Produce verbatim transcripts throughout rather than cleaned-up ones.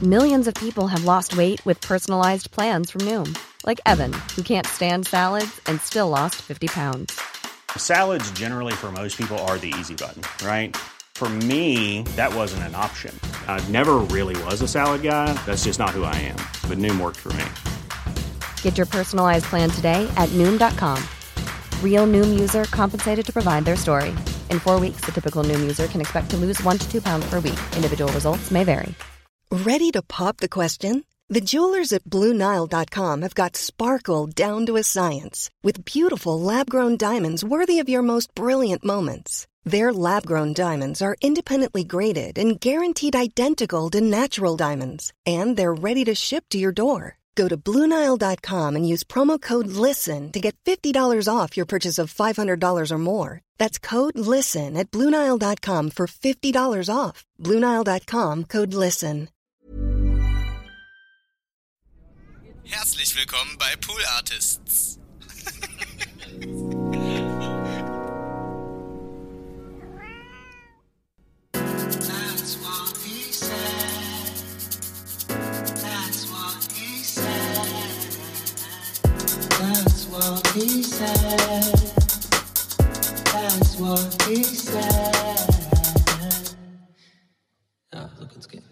Millions of people have lost weight with personalized plans from Noom. Like Evan, who can't stand salads and still lost fifty pounds. Salads generally for most people are the easy button, right? For me, that wasn't an option. I never really was a salad guy. That's just not who I am. But Noom worked for me. Get your personalized plan today at Noom dot com. Real Noom user compensated to provide their story. In four weeks, the typical Noom user can expect to lose one to two pounds per week. Individual results may vary. Ready to pop the question? The jewelers at Blue Nile dot com have got sparkle down to a science with beautiful lab-grown diamonds worthy of your most brilliant moments. Their lab-grown diamonds are independently graded and guaranteed identical to natural diamonds. And they're ready to ship to your door. Go to Blue Nile dot com and use promo code LISTEN to get fifty dollars off your purchase of five hundred dollars or more. That's code LISTEN at Blue Nile dot com for fifty dollars off. Blue Nile dot com, code LISTEN. Herzlich willkommen bei Pool Artists. That's what he said. That's what he said. That's what he said. That's what he said. Ja, so kann's gehen.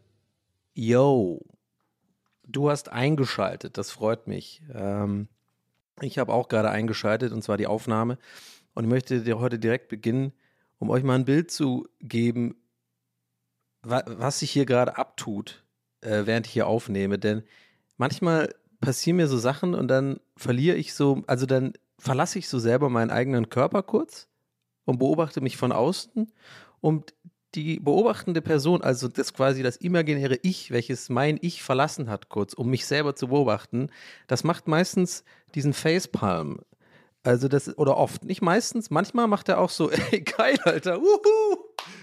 Yo, du hast eingeschaltet, das freut mich. Ähm, ich habe auch gerade eingeschaltet, und zwar die Aufnahme. Und ich möchte dir heute direkt beginnen, um euch mal ein Bild zu geben, wa- was sich hier gerade abtut, äh, während ich hier aufnehme. Denn manchmal passieren mir so Sachen und dann verliere ich so, also dann verlasse ich so selber meinen eigenen Körper kurz und beobachte mich von außen. Und die beobachtende Person, also das quasi das imaginäre Ich, welches mein Ich verlassen hat kurz, um mich selber zu beobachten, das macht meistens diesen Facepalm. Also das, oder oft, nicht meistens, manchmal macht er auch so, ey, geil, Alter, wuhu!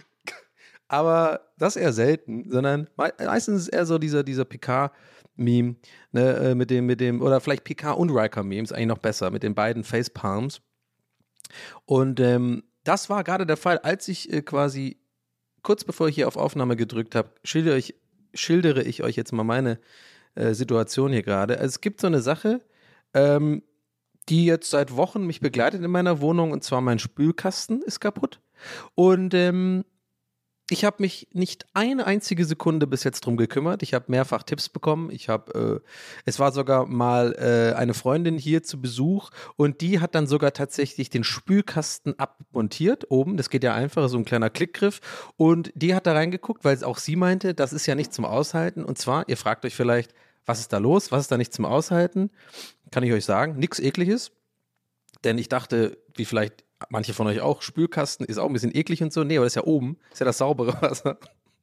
Aber das eher selten, sondern me- meistens ist eher so dieser, dieser Picard-Meme, ne, äh, mit dem, mit dem, oder vielleicht Picard und Riker-Meme, ist eigentlich noch besser, mit den beiden Facepalms. Und ähm, das war gerade der Fall, als ich äh, quasi kurz bevor ich hier auf Aufnahme gedrückt habe, schildere ich, schildere ich euch jetzt mal meine äh, Situation hier gerade. Also es gibt so eine Sache, ähm, die jetzt seit Wochen mich begleitet in meiner Wohnung, und zwar mein Spülkasten ist kaputt. Und ähm, ich habe mich nicht eine einzige Sekunde bis jetzt drum gekümmert. Ich habe mehrfach Tipps bekommen. Ich habe, äh, es war sogar mal äh, eine Freundin hier zu Besuch, und die hat dann sogar tatsächlich den Spülkasten abmontiert oben. Das geht ja einfach, so ein kleiner Klickgriff. Und die hat da reingeguckt, weil auch sie meinte, das ist ja nicht zum Aushalten. Und zwar, ihr fragt euch vielleicht, was ist da los? Was ist da nicht zum Aushalten? Kann ich euch sagen, nichts Ekliges. Denn ich dachte, wie vielleicht manche von euch auch, Spülkasten ist auch ein bisschen eklig und so. Nee, aber das ist ja oben, ist ja das saubere Wasser.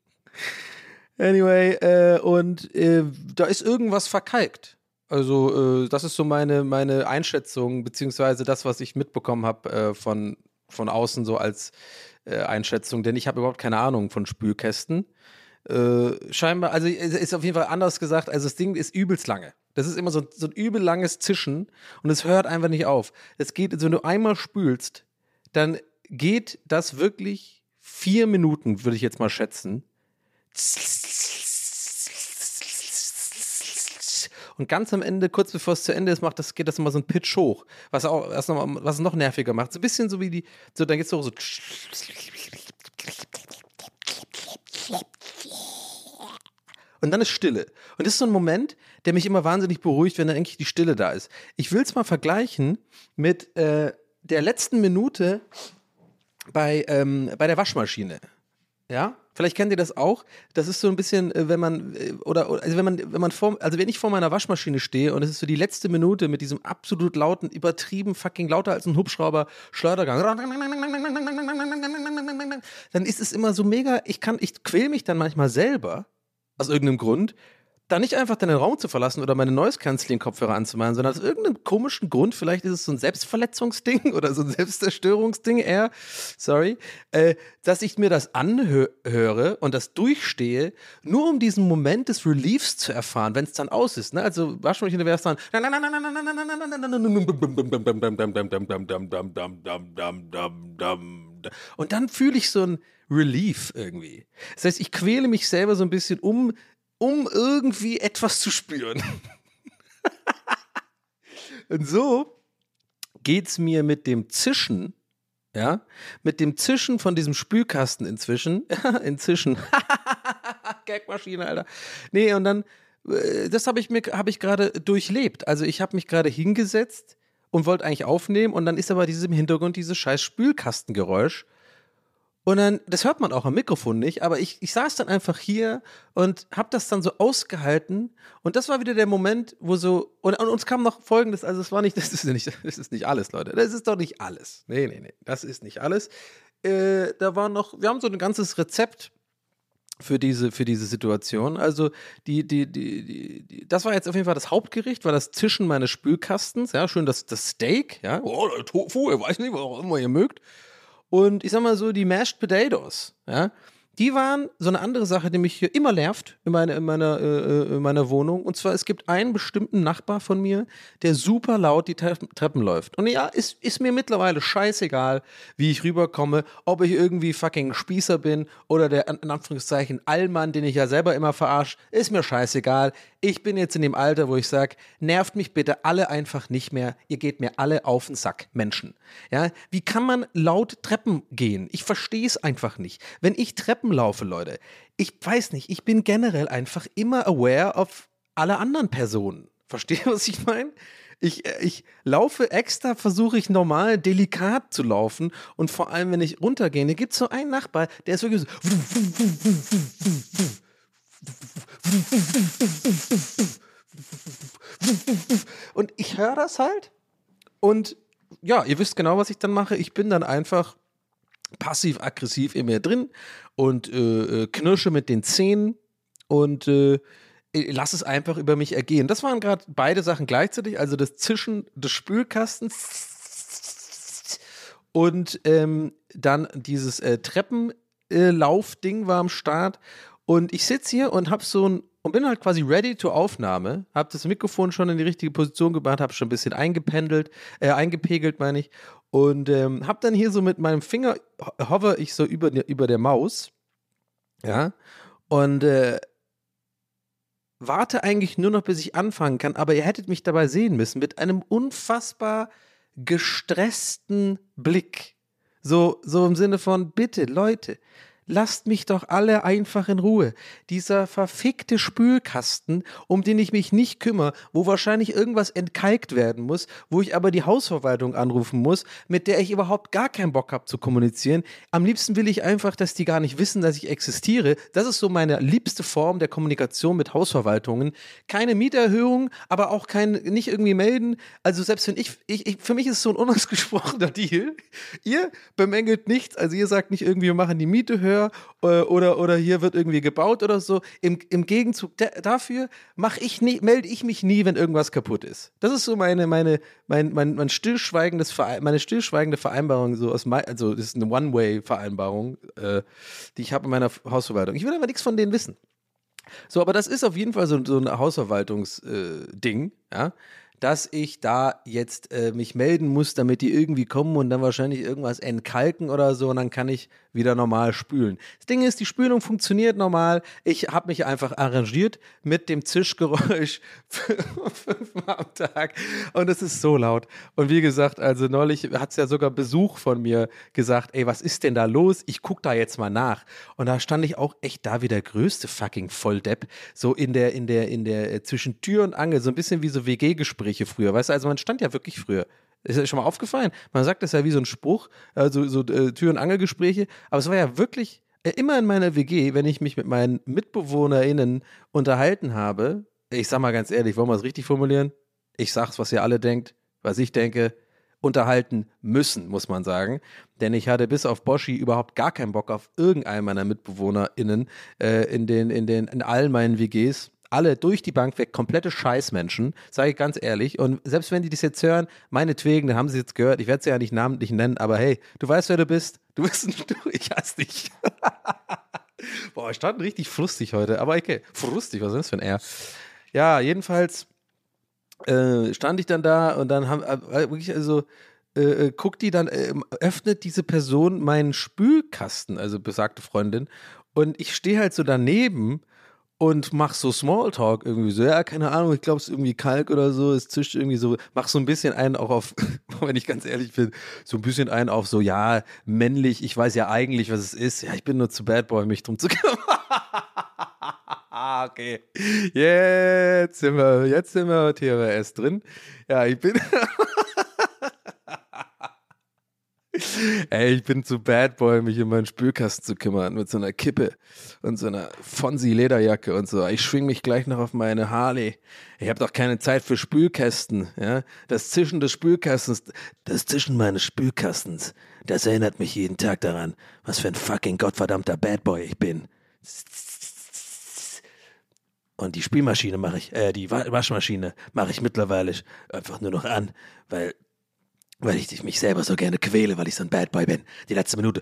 Anyway, äh, und äh, da ist irgendwas verkalkt. Also äh, das ist so meine, meine Einschätzung, beziehungsweise das, was ich mitbekommen habe äh, von, von außen so als äh, Einschätzung. Denn ich habe überhaupt keine Ahnung von Spülkästen. Äh, scheinbar, also es ist auf jeden Fall anders gesagt, also das Ding ist übelst lange. Das ist immer so, so ein übel langes Zischen, und es hört einfach nicht auf. Es geht, also wenn du einmal spülst, dann geht das wirklich vier Minuten, würde ich jetzt mal schätzen. Und ganz am Ende, kurz bevor es zu Ende ist, macht das, geht das immer so ein Pitch hoch, was auch was noch, was es noch nerviger macht. So ein bisschen so wie die, so dann geht's so so. Und dann ist Stille. Und das ist so ein Moment, der mich immer wahnsinnig beruhigt, wenn dann eigentlich die Stille da ist. Ich will es mal vergleichen mit äh, der letzten Minute bei, ähm, bei der Waschmaschine. Ja? Vielleicht kennt ihr das auch. Das ist so ein bisschen, äh, wenn man, äh, oder, oder, also wenn man, wenn man vor, also wenn ich vor meiner Waschmaschine stehe und es ist so die letzte Minute mit diesem absolut lauten, übertrieben fucking lauter als ein Hubschrauber Schleudergang, dann ist es immer so mega, ich kann, ich quäl mich dann manchmal selber, aus irgendeinem Grund, da nicht einfach den Raum zu verlassen oder meine Noise-Canceling-Kopfhörer anzumachen, sondern aus irgendeinem komischen Grund, vielleicht ist es so ein Selbstverletzungsding oder so ein Selbstzerstörungsding eher, sorry, äh, dass ich mir das anhöre und das durchstehe, nur um diesen Moment des Reliefs zu erfahren, wenn es dann aus ist. Ne? Also Waschmaschine wäre es dann und dann fühle ich so ein Relief irgendwie. Das heißt, ich quäle mich selber so ein bisschen, um um irgendwie etwas zu spüren. Und so geht's mir mit dem Zischen, ja, mit dem Zischen von diesem Spülkasten inzwischen, inzwischen, Gagmaschine, Alter. Nee, und dann, äh, das habe ich mir, habe ich gerade durchlebt. Also ich habe mich gerade hingesetzt und wollte eigentlich aufnehmen und dann ist aber dieses im Hintergrund dieses scheiß Spülkastengeräusch. Und dann, das hört man auch am Mikrofon nicht, aber ich, ich saß dann einfach hier und habe das dann so ausgehalten und das war wieder der Moment, wo so, und, und uns kam noch Folgendes, also es war nicht, das ist nicht, das ist nicht alles, Leute, das ist doch nicht alles, nee, nee, nee, das ist nicht alles, äh, da war noch, wir haben so ein ganzes Rezept für diese, für diese Situation, also die, die, die, die, die, das war jetzt auf jeden Fall das Hauptgericht, war das Zischen meines Spülkastens, ja, schön das, das Steak, ja, oh, Tofu, ich weiß nicht, was auch immer ihr mögt. Und ich sag mal so, die Mashed Potatoes, ja, die waren so eine andere Sache, die mich hier immer nervt in, meine, in, meiner, äh, in meiner Wohnung. Und zwar, es gibt einen bestimmten Nachbar von mir, der super laut die Treppen, Treppen läuft. Und ja, ist, ist mir mittlerweile scheißegal, wie ich rüberkomme, ob ich irgendwie fucking Spießer bin oder der, in Anführungszeichen, Allmann, den ich ja selber immer verarsche, ist mir scheißegal. Ich bin jetzt in dem Alter, wo ich sage, nervt mich bitte alle einfach nicht mehr. Ihr geht mir alle auf den Sack, Menschen. Ja, wie kann man laut Treppen gehen? Ich verstehe es einfach nicht. Wenn ich Treppen laufe, Leute, ich weiß nicht, ich bin generell einfach immer aware of alle anderen Personen. Versteht ihr, was ich meine? Ich, ich laufe extra, versuche ich normal, delikat zu laufen und vor allem, wenn ich runtergehe, da gibt es so einen Nachbar, der ist wirklich so und ich höre das halt und ja, ihr wisst genau, was ich dann mache. Ich bin dann einfach passiv-aggressiv in mir drin und äh, knirsche mit den Zähnen und äh, lass es einfach über mich ergehen. Das waren gerade beide Sachen gleichzeitig, also das Zischen des Spülkastens und ähm, dann dieses äh, Treppenlauf-Ding war am Start und ich sitze hier und hab so ein und bin halt quasi ready to Aufnahme, hab das Mikrofon schon in die richtige Position gebracht, hab schon ein bisschen eingependelt, äh, eingepegelt, meine ich, und ähm, hab dann hier so mit meinem Finger, hover ich so über, über der Maus, ja, und äh, warte eigentlich nur noch, bis ich anfangen kann, aber ihr hättet mich dabei sehen müssen, mit einem unfassbar gestressten Blick, so, so im Sinne von, bitte, Leute, lasst mich doch alle einfach in Ruhe. Dieser verfickte Spülkasten, um den ich mich nicht kümmere, wo wahrscheinlich irgendwas entkalkt werden muss, wo ich aber die Hausverwaltung anrufen muss, mit der ich überhaupt gar keinen Bock habe zu kommunizieren. Am liebsten will ich einfach, dass die gar nicht wissen, dass ich existiere. Das ist so meine liebste Form der Kommunikation mit Hausverwaltungen. Keine Mieterhöhung, aber auch kein, nicht irgendwie melden. Also selbst wenn ich, ich, ich für mich ist es so ein unausgesprochener Deal. Ihr bemängelt nichts, also ihr sagt nicht irgendwie, wir machen die Miete höher, Oder, oder hier wird irgendwie gebaut oder so. Im, im Gegenzug de- dafür mach ich nie, melde ich mich nie, wenn irgendwas kaputt ist. Das ist so meine, meine, mein, mein, mein stillschweigendes Verein, meine stillschweigende Vereinbarung, so aus mein, also das ist eine One-Way-Vereinbarung, äh, die ich habe in meiner Hausverwaltung. Ich will aber nichts von denen wissen. So, aber das ist auf jeden Fall so, so ein Hausverwaltungsding, äh, ja, dass ich da jetzt äh, mich melden muss, damit die irgendwie kommen und dann wahrscheinlich irgendwas entkalken oder so und dann kann ich wieder normal spülen. Das Ding ist, die Spülung funktioniert normal. Ich habe mich einfach arrangiert mit dem Zischgeräusch fünfmal am Tag und es ist so laut. Und wie gesagt, also neulich hat es ja sogar Besuch von mir gesagt, ey, was ist denn da los? Ich guck da jetzt mal nach. Und da stand ich auch echt da wie der größte fucking Volldepp, so in der, in der, in der, äh, zwischen Tür und Angel, so ein bisschen wie so W G-Gespräche früher, weißt du, also man stand ja wirklich früher. Ist ja schon mal aufgefallen. Man sagt das ja wie so ein Spruch, also so äh, Tür- und Angelgespräche, aber es war ja wirklich äh, immer in meiner W G, wenn ich mich mit meinen MitbewohnerInnen unterhalten habe, ich sag mal ganz ehrlich, wollen wir es richtig formulieren? Ich sag's, was ihr alle denkt, was ich denke, unterhalten müssen, muss man sagen. Denn ich hatte bis auf Boschi überhaupt gar keinen Bock auf irgendeinen meiner MitbewohnerInnen äh, in, den, in, den, in allen meinen W Gs. Alle durch die Bank weg, komplette Scheißmenschen, sage ich ganz ehrlich. Und selbst wenn die das jetzt hören, meinetwegen, dann haben sie jetzt gehört, ich werde sie ja nicht namentlich nennen, aber hey, du weißt, wer du bist. Du bist ein, du, ich hasse dich. Boah, ich stand richtig frustig heute, aber okay, frustig, was ist das für ein R? Ja, jedenfalls äh, stand ich dann da und dann haben äh, wirklich, also äh, guckt die dann, äh, öffnet diese Person meinen Spülkasten, also besagte Freundin, und ich stehe halt so daneben. und mach so Smalltalk irgendwie so, ja, keine Ahnung, ich glaube, es ist irgendwie Kalk oder so, es zischt irgendwie so, mach so ein bisschen einen auch auf, wenn ich ganz ehrlich bin, so ein bisschen einen auf so, ja, männlich, ich weiß ja eigentlich, was es ist, ja, ich bin nur zu Bad Boy, mich drum zu kümmern. Okay, jetzt sind wir, jetzt sind wir T W S drin. Ja, ich bin... Ey, ich bin zu Bad Boy, mich um meinen Spülkasten zu kümmern, mit so einer Kippe und so einer Fonsi-Lederjacke und so. Ich schwing mich gleich noch auf meine Harley. Ich habe doch keine Zeit für Spülkästen, ja. Das Zischen des Spülkastens, das Zischen meines Spülkastens, das erinnert mich jeden Tag daran, was für ein fucking gottverdammter Bad Boy ich bin. Und die Spülmaschine mache ich, äh, die Waschmaschine mache ich mittlerweile einfach nur noch an, weil... Weil ich mich selber so gerne quäle, weil ich so ein Bad Boy bin. Die letzte Minute.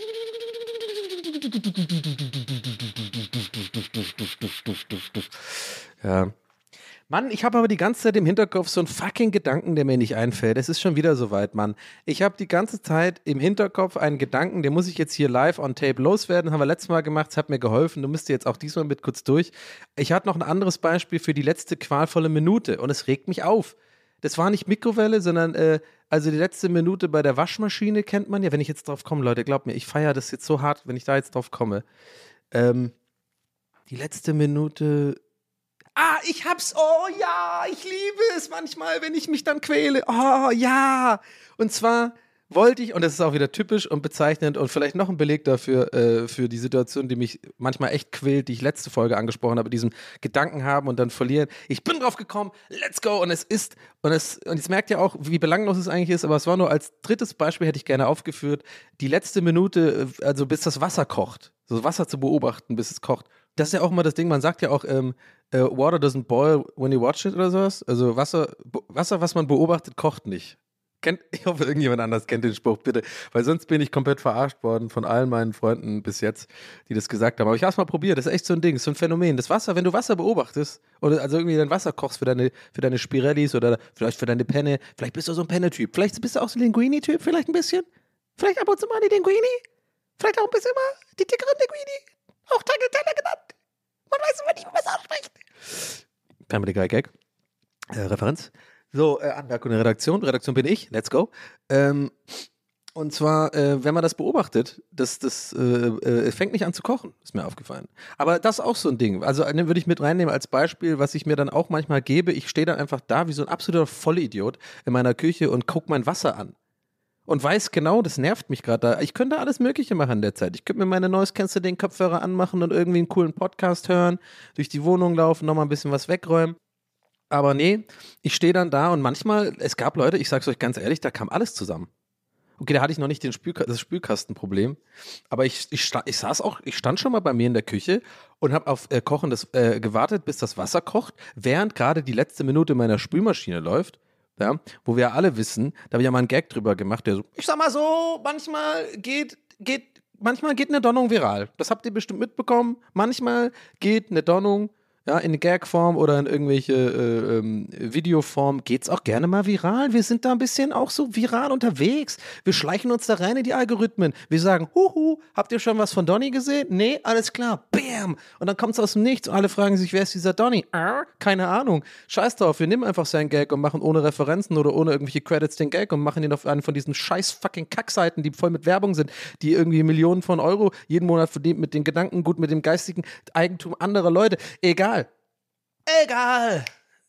Ja. Mann, ich habe aber die ganze Zeit im Hinterkopf so einen fucking Gedanken, der mir nicht einfällt. Es ist schon wieder soweit, Mann. Ich habe die ganze Zeit im Hinterkopf einen Gedanken, den muss ich jetzt hier live on tape loswerden. Haben wir letztes Mal gemacht, es hat mir geholfen. Du müsst jetzt auch diesmal mit kurz durch. Ich hatte noch ein anderes Beispiel für die letzte qualvolle Minute und es regt mich auf. Das war nicht Mikrowelle, sondern äh, also die letzte Minute bei der Waschmaschine kennt man ja. Wenn ich jetzt drauf komme, Leute, glaubt mir, ich feiere das jetzt so hart, wenn ich da jetzt drauf komme. Ähm, die letzte Minute... Ah, ich hab's. Oh ja, ich liebe es manchmal, wenn ich mich dann quäle. Oh ja. Und zwar wollte ich, und das ist auch wieder typisch und bezeichnend und vielleicht noch ein Beleg dafür, äh, für die Situation, die mich manchmal echt quält, die ich letzte Folge angesprochen habe, diesen Gedanken haben und dann verlieren. Ich bin drauf gekommen, let's go, und es ist, und es, und jetzt merkt ihr auch, wie belanglos es eigentlich ist, aber es war nur als drittes Beispiel, hätte ich gerne aufgeführt, die letzte Minute, also bis das Wasser kocht, so Wasser zu beobachten, bis es kocht. Das ist ja auch mal das Ding, man sagt ja auch, ähm, äh, water doesn't boil when you watch it oder sowas. Also Wasser, Wasser, was man beobachtet, kocht nicht. Kennt, ich hoffe, irgendjemand anders kennt den Spruch, bitte. Weil sonst bin ich komplett verarscht worden von allen meinen Freunden bis jetzt, die das gesagt haben. Aber ich habe es mal probiert, das ist echt so ein Ding, das ist so ein Phänomen. Das Wasser, wenn du Wasser beobachtest, oder also irgendwie dein Wasser kochst für deine, für deine Spirellis oder vielleicht für deine Penne, vielleicht bist du so ein Penne-Typ, vielleicht bist du auch so ein Linguini-Typ, vielleicht ein bisschen. Vielleicht ab und zu mal die Linguini, vielleicht auch ein bisschen mal die dickeren Linguini, auch Tagliatelle genannt. Man weiß immer nicht, wie man es ausspricht. Family Guy Gag. Äh, Referenz. So, äh, Anmerkung der Redaktion. Redaktion bin ich. Let's go. Ähm, und zwar, äh, wenn man das beobachtet, das, das äh, äh, fängt nicht an zu kochen, ist mir aufgefallen. Aber das ist auch so ein Ding. Also, den würde ich mit reinnehmen als Beispiel, was ich mir dann auch manchmal gebe. Ich stehe dann einfach da wie so ein absoluter Vollidiot in meiner Küche und gucke mein Wasser an. Und weiß genau, das nervt mich gerade da. Ich könnte alles Mögliche machen in der Zeit. Ich könnte mir meine Noise Cancelling Kopfhörer anmachen und irgendwie einen coolen Podcast hören, durch die Wohnung laufen, nochmal ein bisschen was wegräumen. Aber nee, ich stehe dann da und manchmal, es gab Leute, ich sag's euch ganz ehrlich, da kam alles zusammen. Okay, da hatte ich noch nicht den Spülka- das Spülkastenproblem, aber ich, ich, sta- ich saß auch, ich stand schon mal bei mir in der Küche und habe auf äh, Kochendes äh, gewartet, bis das Wasser kocht, während gerade die letzte Minute meiner Spülmaschine läuft. Ja, wo wir ja alle wissen, da habe ich ja mal einen Gag drüber gemacht, der so, ich sag mal so, manchmal geht, geht, manchmal geht eine Donnung viral. Das habt ihr bestimmt mitbekommen. Manchmal geht eine Donnung, ja, in Gagform oder in irgendwelche äh, ähm, Videoform, geht's auch gerne mal viral. Wir sind da ein bisschen auch so viral unterwegs. Wir schleichen uns da rein in die Algorithmen. Wir sagen, huhu, habt ihr schon was von Donny gesehen? Nee, alles klar, bam. Und dann kommt's aus dem Nichts und alle fragen sich, wer ist dieser Donny? Äh, keine Ahnung. Scheiß drauf, wir nehmen einfach seinen Gag und machen ohne Referenzen oder ohne irgendwelche Credits den Gag und machen ihn auf einen von diesen scheiß fucking Kackseiten, die voll mit Werbung sind, die irgendwie Millionen von Euro jeden Monat verdienen mit den Gedankengut, mit dem geistigen Eigentum anderer Leute. Egal. Egal.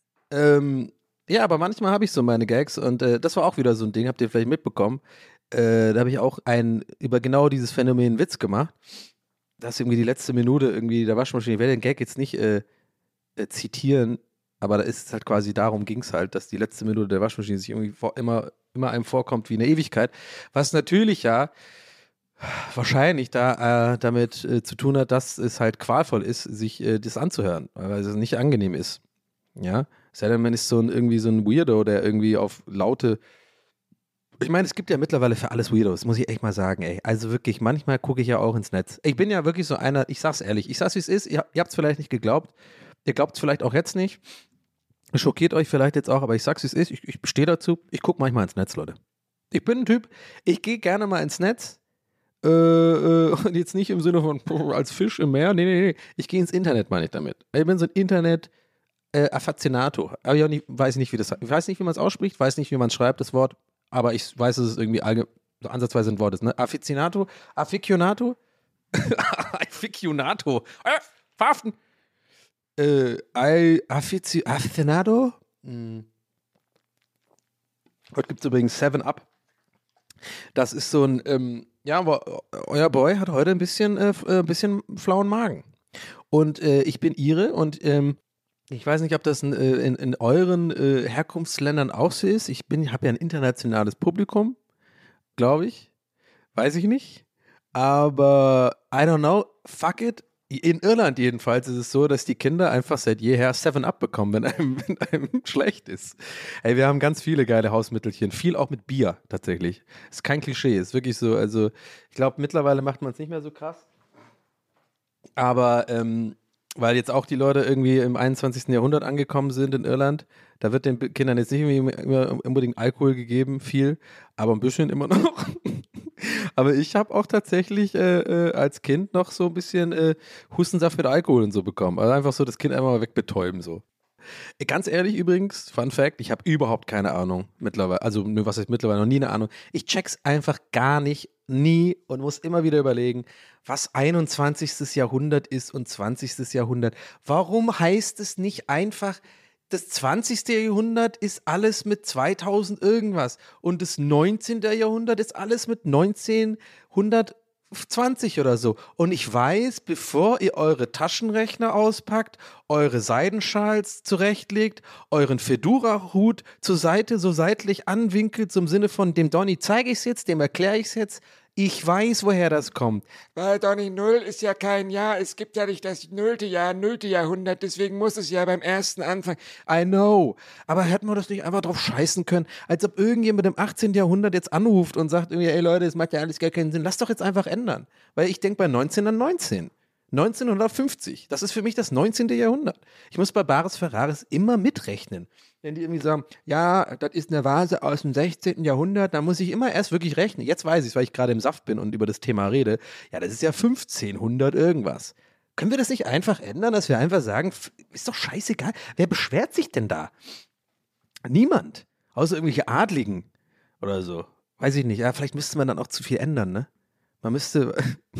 Ähm, ja, aber manchmal habe ich so meine Gags und äh, das war auch wieder so ein Ding, habt ihr vielleicht mitbekommen. Äh, da habe ich auch ein, über genau dieses Phänomen einen Witz gemacht, dass irgendwie die letzte Minute irgendwie der Waschmaschine, ich werde den Gag jetzt nicht äh, äh, zitieren, aber da ist es halt quasi, darum ging es halt, dass die letzte Minute der Waschmaschine sich irgendwie vor, immer, immer einem vorkommt wie eine Ewigkeit, was natürlich ja wahrscheinlich da äh, damit äh, zu tun hat, dass es halt qualvoll ist, sich äh, das anzuhören, weil es nicht angenehm ist. Ja, sei denn, man ist so ein, irgendwie so ein Weirdo, der irgendwie auf laute, ich meine, es gibt ja mittlerweile für alles Weirdos, muss ich echt mal sagen, ey. Also wirklich, manchmal gucke ich ja auch ins Netz. Ich bin ja wirklich so einer, ich sag's ehrlich, ich sag's wie es ist, ihr, ihr habt es vielleicht nicht geglaubt, ihr glaubt es vielleicht auch jetzt nicht, schockiert euch vielleicht jetzt auch, aber ich sag's wie es ist, ich, ich stehe dazu, ich gucke manchmal ins Netz, Leute. Ich bin ein Typ, ich gehe gerne mal ins Netz, Äh, äh, und jetzt nicht im Sinne von als Fisch im Meer. Nee, nee, nee. Ich gehe ins Internet, meine ich damit. Ich bin so ein Internet- Äh, Affazionato. Aber ich auch nicht, weiß nicht, wie das Ich weiß nicht, wie man es ausspricht, weiß nicht, wie man es schreibt, das Wort, aber ich weiß, dass es irgendwie allge so ansatzweise ein Wort ist, ne? Afficionato? Afficionato? Afficionato. Äh, verhaften! Äh, I, Affici Afficionato? Hm. Heute gibt es übrigens Seven Up. Das ist so ein, ähm, ja, aber euer Boy hat heute ein bisschen, äh, ein bisschen flauen Magen. Und äh, ich bin Ire und, ähm, ich weiß nicht, ob das in, in, in euren äh, Herkunftsländern auch so ist. Ich bin, habe ja ein internationales Publikum, glaube ich. Weiß ich nicht. Aber I don't know, fuck it. In Irland jedenfalls ist es so, dass die Kinder einfach seit jeher Seven Up bekommen, wenn einem, wenn einem schlecht ist. Ey, wir haben ganz viele geile Hausmittelchen. Viel auch mit Bier tatsächlich. Ist kein Klischee, ist wirklich so. Also ich glaube, mittlerweile macht man es nicht mehr so krass. Aber, ähm, weil jetzt auch die Leute irgendwie im einundzwanzigsten Jahrhundert angekommen sind in Irland. Da wird den Kindern jetzt nicht immer unbedingt Alkohol gegeben, viel, aber ein bisschen immer noch. Aber ich habe auch tatsächlich äh, äh, als Kind noch so ein bisschen äh, Hustensaft mit Alkohol und so bekommen. Also einfach so das Kind einmal mal wegbetäuben so. Ganz ehrlich übrigens, Fun Fact, ich habe überhaupt keine Ahnung mittlerweile, also was heißt mittlerweile, noch nie eine Ahnung. Ich check's einfach gar nicht, nie und muss immer wieder überlegen, was einundzwanzigstes Jahrhundert ist und zwanzigstes Jahrhundert. Warum heißt es nicht einfach, das zwanzigste Jahrhundert ist alles mit zweitausend irgendwas und das neunzehnte Jahrhundert ist alles mit neunzehnhundertzwanzig oder so. Und ich weiß, bevor ihr eure Taschenrechner auspackt, eure Seidenschals zurechtlegt, euren Fedora-Hut zur Seite so seitlich anwinkelt, zum Sinne von dem Donny zeige ich es jetzt, dem erkläre ich es jetzt. Ich weiß, woher das kommt. Weil Donny, Null ist ja kein Jahr. Es gibt ja nicht das nullte Jahr, nullte Jahrhundert. Deswegen muss es ja beim ersten anfangen. I know. Aber hätten wir das nicht einfach drauf scheißen können, als ob irgendjemand im achtzehnten Jahrhundert jetzt anruft und sagt irgendwie, ey Leute, das macht ja alles gar keinen Sinn. Lass doch jetzt einfach ändern. Weil ich denke bei neunzehn an neunzehn. neunzehnhundertfünfzig. Das ist für mich das neunzehnte Jahrhundert. Ich muss bei Bares Ferraris immer mitrechnen. Wenn die irgendwie sagen, ja, das ist eine Vase aus dem sechzehnten Jahrhundert, dann muss ich immer erst wirklich rechnen. Jetzt weiß ich es, weil ich gerade im Saft bin und über das Thema rede. Ja, das ist ja fünfzehnhundert irgendwas. Können wir das nicht einfach ändern, dass wir einfach sagen, ist doch scheißegal. Wer beschwert sich denn da? Niemand. Außer irgendwelche Adligen oder so. Weiß ich nicht. Ja, vielleicht müsste man dann auch zu viel ändern, ne? Man müsste...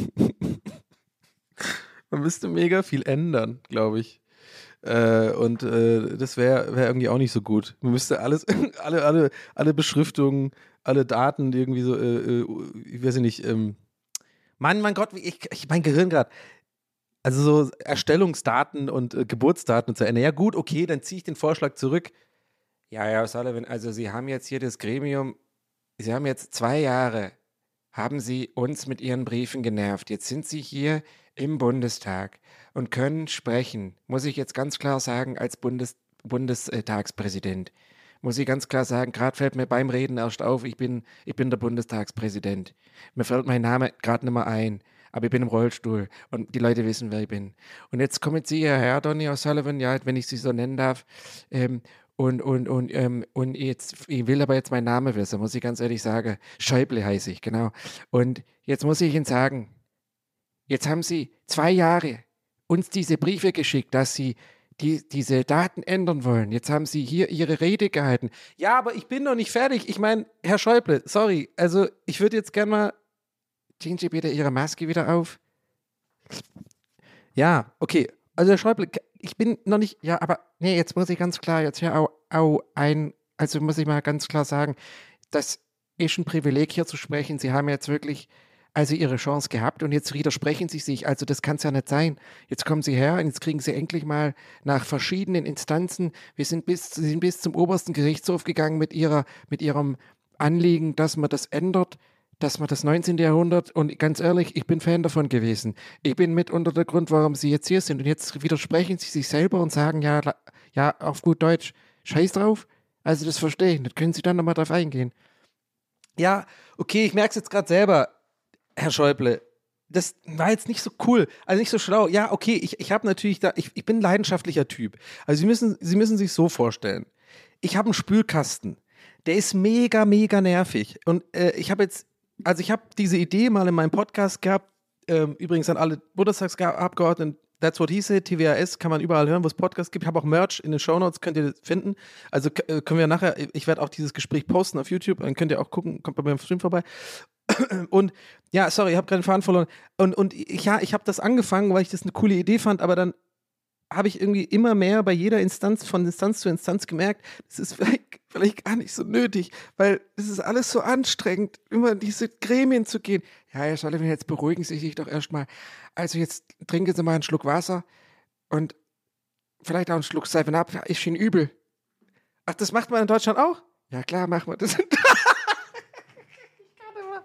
Man müsste mega viel ändern, glaube ich. Äh, und äh, das wäre wär irgendwie auch nicht so gut. Man müsste alles, alle, alle, alle Beschriftungen, alle Daten irgendwie so, äh, ich weiß nicht, ähm, Mann, mein Gott, wie ich, ich mein Gehirn gerade. Also so Erstellungsdaten und äh, Geburtsdaten zu ändern. Ja gut, okay, dann ziehe ich den Vorschlag zurück. Ja, ja, Sullivan, also Sie haben jetzt hier das Gremium, Sie haben jetzt zwei Jahre, haben Sie uns mit Ihren Briefen genervt. Jetzt sind Sie hier im Bundestag und können sprechen, muss ich jetzt ganz klar sagen, als Bundes Bundestagspräsident. Muss ich ganz klar sagen, gerade fällt mir beim Reden erst auf, ich bin, ich bin der Bundestagspräsident. Mir fällt mein Name gerade nicht mehr ein, aber ich bin im Rollstuhl und die Leute wissen, wer ich bin. Und jetzt kommen Sie hierher, Donny O'Sullivan, ja, wenn ich Sie so nennen darf, ähm, und, und, und, ähm, und jetzt, ich will aber jetzt meinen Namen wissen, muss ich ganz ehrlich sagen. Schäuble heiße ich, genau. Und jetzt muss ich Ihnen sagen, jetzt haben Sie zwei Jahre uns diese Briefe geschickt, dass Sie die, diese Daten ändern wollen. Jetzt haben Sie hier Ihre Rede gehalten. Ja, aber ich bin noch nicht fertig. Ich meine, Herr Schäuble, sorry, also ich würde jetzt gerne mal... Ziehen Sie bitte Ihre Maske wieder auf. Ja, okay. Also Herr Schäuble, ich bin noch nicht... Ja, aber nee, jetzt muss ich ganz klar, jetzt hier auch, auch ein... Also muss ich mal ganz klar sagen, das ist ein Privileg, hier zu sprechen. Sie haben jetzt wirklich... Also Ihre Chance gehabt und jetzt widersprechen Sie sich. Also das kann es ja nicht sein. Jetzt kommen Sie her und jetzt kriegen Sie endlich mal nach verschiedenen Instanzen, wir sind bis, Sie sind bis zum obersten Gerichtshof gegangen mit, ihrer, mit Ihrem Anliegen, dass man das ändert, dass man das neunzehnte Jahrhundert, und ganz ehrlich, ich bin Fan davon gewesen. Ich bin mit unter der Grund, warum Sie jetzt hier sind. Und jetzt widersprechen Sie sich selber und sagen, ja, ja, auf gut Deutsch, scheiß drauf. Also das verstehe ich nicht. Können Sie dann nochmal drauf eingehen? Ja, okay, ich merke es jetzt gerade selber. Herr Schäuble, das war jetzt nicht so cool, also nicht so schlau. Ja, okay, ich, ich habe natürlich da, ich, ich bin ein leidenschaftlicher Typ. Also Sie müssen, Sie müssen sich so vorstellen. Ich habe einen Spülkasten, der ist mega, mega nervig. Und äh, ich habe jetzt also ich habe diese Idee mal in meinem Podcast gehabt, ähm, übrigens an alle Bundestagsabgeordneten, That's What He Said, T W A S, kann man überall hören, wo es Podcasts gibt. Ich habe auch Merch in den Shownotes, könnt ihr finden. Also äh, können wir nachher, ich werde auch dieses Gespräch posten auf YouTube, dann könnt ihr auch gucken, kommt bei mir im Stream vorbei. Und ja, sorry, ich habe gerade den Faden verloren. Und, und ich, ja, ich habe das angefangen, weil ich das eine coole Idee fand, aber dann habe ich irgendwie immer mehr bei jeder Instanz, von Instanz zu Instanz gemerkt, das ist vielleicht, vielleicht gar nicht so nötig, weil es ist alles so anstrengend, immer in diese Gremien zu gehen. Ja, Herr Sullivan, jetzt beruhigen Sie sich doch erstmal. Also jetzt trinken Sie mal einen Schluck Wasser und vielleicht auch einen Schluck Seven Up. Ist Ihnen übel. Ach, das macht man in Deutschland auch? Ja klar, machen wir das. Ich kann immer.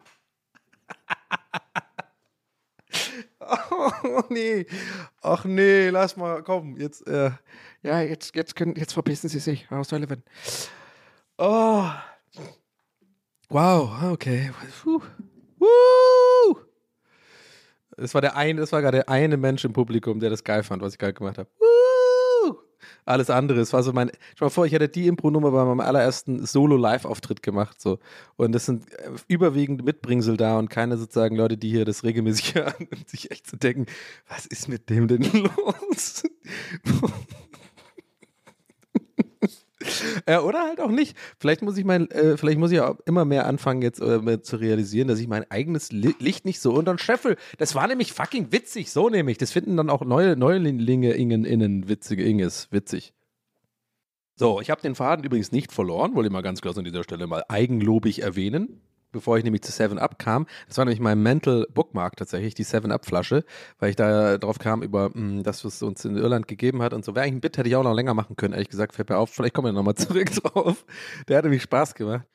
Oh nee, ach nee, lass mal, komm, jetzt, äh, ja, jetzt, jetzt, können, jetzt verpissen Sie sich, Frau Sullivan. Oh, wow, okay, Puh. Woo! Das war der eine, das war gerade der eine Mensch im Publikum, der das geil fand, was ich gerade gemacht habe. Woo! Alles andere, es war so mein, schau mal vor, ich hätte die Impro-Nummer bei meinem allerersten Solo-Live-Auftritt gemacht, so. Und das sind überwiegend Mitbringsel da und keine sozusagen Leute, die hier das regelmäßig hören und sich echt zu denken, was ist mit dem denn los? Ja, oder halt auch nicht. Vielleicht muss ich mein, äh, vielleicht muss ich auch immer mehr anfangen, jetzt äh, zu realisieren, dass ich mein eigenes Li- Licht nicht so unter den Scheffel. Das war nämlich fucking witzig, so nämlich. Das finden dann auch neue Neulinge Ingen innen witzige Inges witzig. So, ich habe den Faden übrigens nicht verloren, wollte ich mal ganz kurz an dieser Stelle mal eigenlobig erwähnen, bevor ich nämlich zu Seven Up kam. Das war nämlich mein Mental Bookmark tatsächlich, die Seven Up Flasche, weil ich da drauf kam über mh, das, was es uns in Irland gegeben hat und so. Wäre eigentlich ein Bit, hätte ich auch noch länger machen können, ehrlich gesagt, fällt mir auf. Vielleicht kommen wir nochmal zurück drauf. Der hat nämlich Spaß gemacht.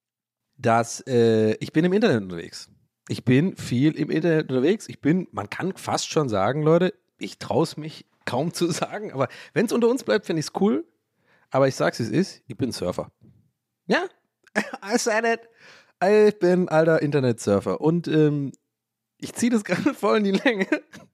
Dass, äh, ich bin im Internet unterwegs. Ich bin viel im Internet unterwegs. Ich bin, man kann fast schon sagen, Leute, ich traue es mich kaum zu sagen, aber wenn es unter uns bleibt, finde ich es cool. Aber ich sag's, wie es ist, ich bin Surfer. Ja, I said it. Ich bin alter Internetsurfer und ähm, ich ziehe das gerade voll in die Länge.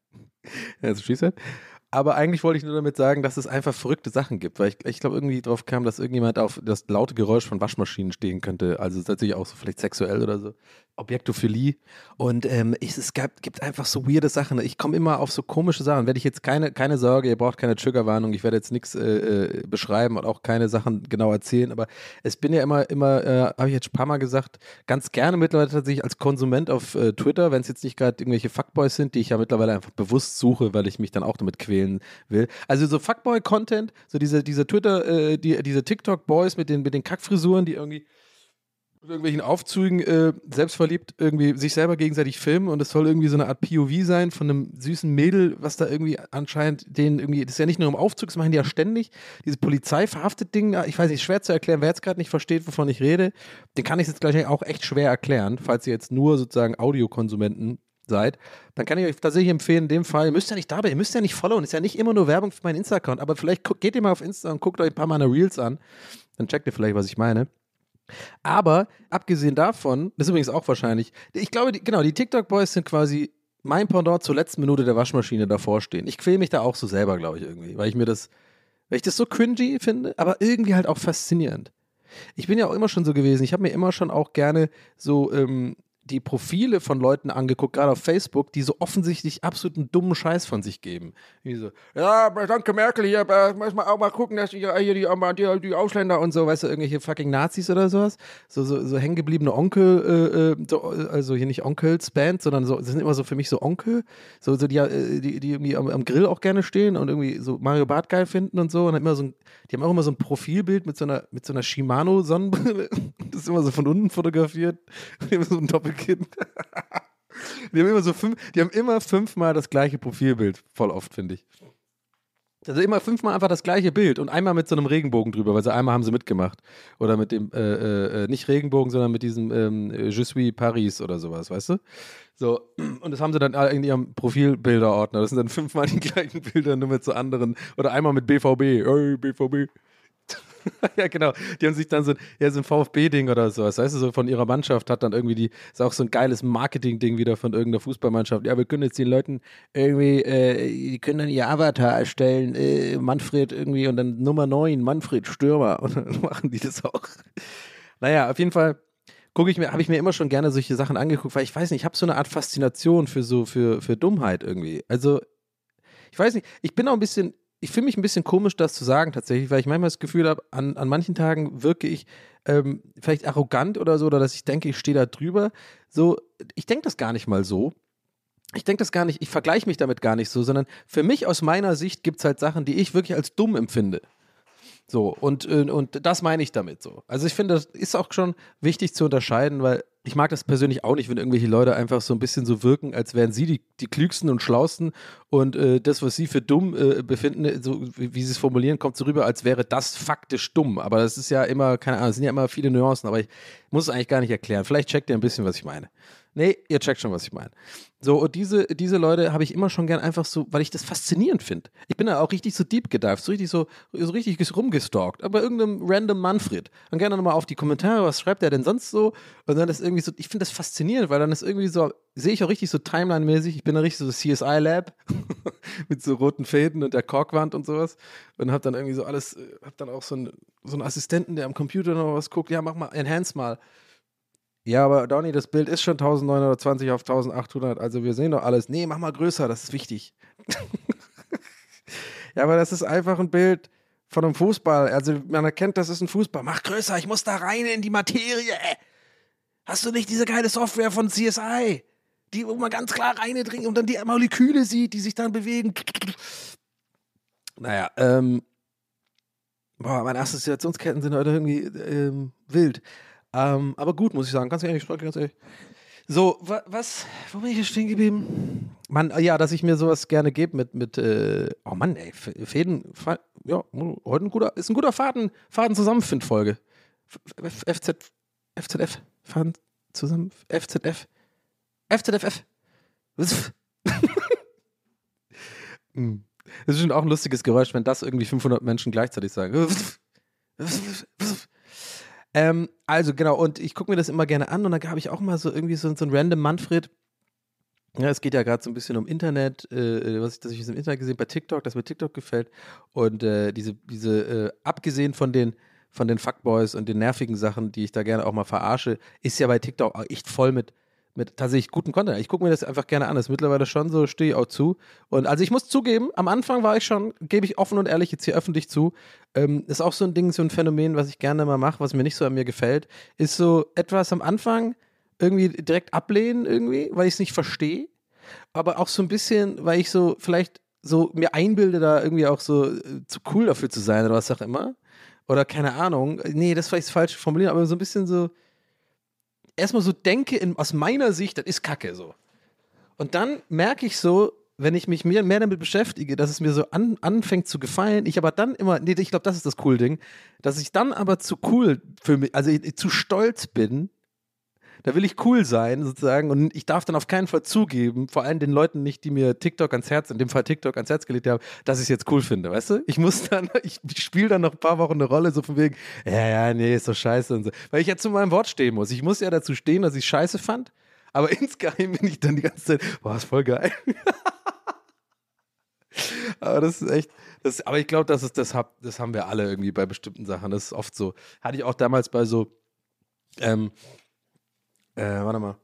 Ja, so schießt Aber eigentlich wollte ich nur damit sagen, dass es einfach verrückte Sachen gibt, weil ich, ich glaube irgendwie drauf kam, dass irgendjemand auf das laute Geräusch von Waschmaschinen stehen könnte. Also es ist natürlich auch so vielleicht sexuell oder so. Objektophilie. Und ähm, ich, es gab, gibt einfach so weirde Sachen. Ich komme immer auf so komische Sachen. Werde ich jetzt keine, keine Sorge, ihr braucht keine Triggerwarnung. Ich werde jetzt nichts äh, beschreiben und auch keine Sachen genau erzählen. Aber es bin ja immer, immer, äh, habe ich jetzt ein paar Mal gesagt, ganz gerne mittlerweile tatsächlich als Konsument auf äh, Twitter, wenn es jetzt nicht gerade irgendwelche Fuckboys sind, die ich ja mittlerweile einfach bewusst suche, weil ich mich dann auch damit quälen will. Also so Fuckboy-Content, so diese, diese Twitter, äh, die, diese TikTok-Boys mit den, mit den Kackfrisuren, die irgendwie mit irgendwelchen Aufzügen äh, selbstverliebt irgendwie sich selber gegenseitig filmen und es soll irgendwie so eine Art P O V sein von einem süßen Mädel, was da irgendwie anscheinend denen irgendwie, das ist ja nicht nur im Aufzug, das machen die ja ständig, dieses polizeiverhaftet Ding, ich weiß nicht, schwer zu erklären, wer jetzt gerade nicht versteht, wovon ich rede, den kann ich jetzt gleich auch echt schwer erklären, falls ihr jetzt nur sozusagen Audiokonsumenten seid, dann kann ich euch tatsächlich empfehlen, in dem Fall, ihr müsst ja nicht dabei, ihr müsst ja nicht followen, ist ja nicht immer nur Werbung für meinen Insta-Account, aber vielleicht geht ihr mal auf Insta und guckt euch ein paar meiner Reels an, dann checkt ihr vielleicht, was ich meine. Aber abgesehen davon, das ist übrigens auch wahrscheinlich, ich glaube, die, genau, die TikTok-Boys sind quasi mein Pendant zur letzten Minute der Waschmaschine davor stehen. Ich quäle mich da auch so selber, glaube ich, irgendwie, weil ich mir das, weil ich das so cringy finde, aber irgendwie halt auch faszinierend. Ich bin ja auch immer schon so gewesen, ich habe mir immer schon auch gerne so, ähm, die Profile von Leuten angeguckt, gerade auf Facebook, die so offensichtlich absoluten dummen Scheiß von sich geben. Wie so, ja, danke Merkel, hier, muss man auch mal gucken, dass hier die, die, die Ausländer und so, weißt du, irgendwelche fucking Nazis oder sowas, so, so, so hängengebliebene Onkel, äh, so, also hier nicht Onkels Band, sondern so, das sind immer so für mich so Onkel, so, so die, die, die irgendwie am, am Grill auch gerne stehen und irgendwie so Mario Barth geil finden und so und immer so ein, die haben auch immer so ein Profilbild mit so einer, mit so einer Shimano-Sonnenbrille, das ist immer so von unten fotografiert, so ein Doppel Kind. Die haben immer so fünf, die haben immer fünfmal das gleiche Profilbild, voll oft, finde ich. Also immer fünfmal einfach das gleiche Bild und einmal mit so einem Regenbogen drüber, weil sie einmal haben sie mitgemacht. Oder mit dem, äh, äh, nicht Regenbogen, sondern mit diesem ähm, Je suis Paris oder sowas, weißt du? So, und das haben sie dann in ihrem Profilbilderordner. Das sind dann fünfmal die gleichen Bilder, nur mit so anderen. Oder einmal mit B V B. Hey, B V B. Ja, genau. Die haben sich dann so, ja, so ein VfB-Ding oder sowas, weißt du, so von ihrer Mannschaft hat dann irgendwie die, ist auch so ein geiles Marketing-Ding wieder von irgendeiner Fußballmannschaft. Ja, wir können jetzt den Leuten irgendwie, äh, die können dann ihr Avatar erstellen, äh, Manfred irgendwie und dann Nummer neun, Manfred Stürmer und dann machen die das auch. Naja, auf jeden Fall gucke ich mir, habe ich mir immer schon gerne solche Sachen angeguckt, weil ich weiß nicht, ich habe so eine Art Faszination für so, für, für Dummheit irgendwie. Also, ich weiß nicht, ich bin auch ein bisschen, ich fühle mich ein bisschen komisch, das zu sagen tatsächlich, weil ich manchmal das Gefühl habe, an, an manchen Tagen wirke ich ähm, vielleicht arrogant oder so, oder dass ich denke, ich stehe da drüber. So, ich denke das gar nicht mal so. Ich denke das gar nicht, ich vergleiche mich damit gar nicht so, sondern für mich aus meiner Sicht gibt es halt Sachen, die ich wirklich als dumm empfinde. So, und, äh, und das meine ich damit so. Also ich finde, das ist auch schon wichtig zu unterscheiden, weil ich mag das persönlich auch nicht, wenn irgendwelche Leute einfach so ein bisschen so wirken, als wären sie die, die klügsten und schlausten und äh, das, was sie für dumm äh, befinden, so wie, wie sie es formulieren, kommt so rüber, als wäre das faktisch dumm. Aber das ist ja immer, keine Ahnung, es sind ja immer viele Nuancen, aber ich muss es eigentlich gar nicht erklären. Vielleicht checkt ihr ein bisschen, was ich meine. Nee, ihr checkt schon, was ich meine. So, und diese, diese Leute habe ich immer schon gern einfach so, weil ich das faszinierend finde. Ich bin da auch richtig so deep gedived, so richtig so, so richtig rumgestalkt. Aber irgendeinem random Manfred. Und gerne nochmal auf die Kommentare, was schreibt er denn sonst so? Und dann ist irgendwie so, ich finde das faszinierend, weil dann ist irgendwie so, sehe ich auch richtig so Timeline-mäßig, ich bin da richtig so C S I-Lab mit so roten Fäden und der Korkwand und sowas. Und hab dann irgendwie so alles, hab dann auch so einen, so einen Assistenten, der am Computer noch was guckt. Ja, mach mal, enhance mal. Ja, aber Donny, das Bild ist schon neunzehnhundertzwanzig auf achtzehnhundert, also wir sehen doch alles. Nee, mach mal größer, das ist wichtig. Ja, aber das ist einfach ein Bild von einem Fußball. Also man erkennt, das ist ein Fußball. Mach größer, ich muss da rein in die Materie. Hast du nicht diese geile Software von C S I? Die, wo man ganz klar reindringt und dann die Moleküle sieht, die sich dann bewegen. Naja, ähm, boah, meine Assoziationsketten sind heute irgendwie ähm, wild. Ähm, aber gut, muss ich sagen, ganz ehrlich, ganz ehrlich. So, wa, was, wo bin ich hier stehen geblieben? Mann, ja, dass ich mir sowas gerne gebe mit, mit äh, oh Mann, ey, Fäden, ja, heute ein guter, ist ein guter Faden, Faden-Zusammenfind-Folge. F Z, F Z F, Faden zusammen, F Z F, F Z F F. Das ist schon auch ein lustiges Geräusch, wenn das irgendwie fünfhundert Menschen gleichzeitig sagen. Ähm, also genau, und ich gucke mir das immer gerne an und dann habe ich auch mal so irgendwie so, so ein random Manfred. Ja, es geht ja gerade so ein bisschen um Internet, äh, was ich, das ich im Internet gesehen bei TikTok, das mir TikTok gefällt. Und äh, diese, diese äh, abgesehen von den, von den Fuckboys und den nervigen Sachen, die ich da gerne auch mal verarsche, ist ja bei TikTok auch echt voll mit, mit tatsächlich gutem Content. Ich gucke mir das einfach gerne an. Das ist mittlerweile schon so, stehe ich auch zu. Und also ich muss zugeben, am Anfang war ich schon, gebe ich offen und ehrlich jetzt hier öffentlich zu, ähm, ist auch so ein Ding, so ein Phänomen, was ich gerne mal mache, was mir nicht so an mir gefällt, ist so etwas am Anfang irgendwie direkt ablehnen irgendwie, weil ich es nicht verstehe. Aber auch so ein bisschen, weil ich so vielleicht so mir einbilde, da irgendwie auch so äh, zu cool dafür zu sein oder was auch immer. Oder keine Ahnung. Nee, das ist vielleicht falsch formuliert, aber so ein bisschen so erstmal so denke, in, aus meiner Sicht, das ist Kacke so. Und dann merke ich so, wenn ich mich mehr, mehr damit beschäftige, dass es mir so an, anfängt zu gefallen, ich aber dann immer, nee, ich glaube, das ist das cool Ding, dass ich dann aber zu cool für mich, also ich, ich zu stolz bin, da will ich cool sein sozusagen und ich darf dann auf keinen Fall zugeben, vor allem den Leuten nicht, die mir TikTok ans Herz, in dem Fall TikTok ans Herz gelegt haben, dass ich es jetzt cool finde, weißt du? Ich muss dann, ich, ich spiele dann noch ein paar Wochen eine Rolle, so von wegen, ja, ja, nee, ist doch scheiße und so. Weil ich ja zu meinem Wort stehen muss. Ich muss ja dazu stehen, dass ich scheiße fand, aber insgeheim bin ich dann die ganze Zeit, boah, ist voll geil. Aber das ist echt, das, aber ich glaube, das ist, das, hab, das haben wir alle irgendwie bei bestimmten Sachen. Das ist oft so. Hatte ich auch damals bei so, ähm, Äh, warte mal.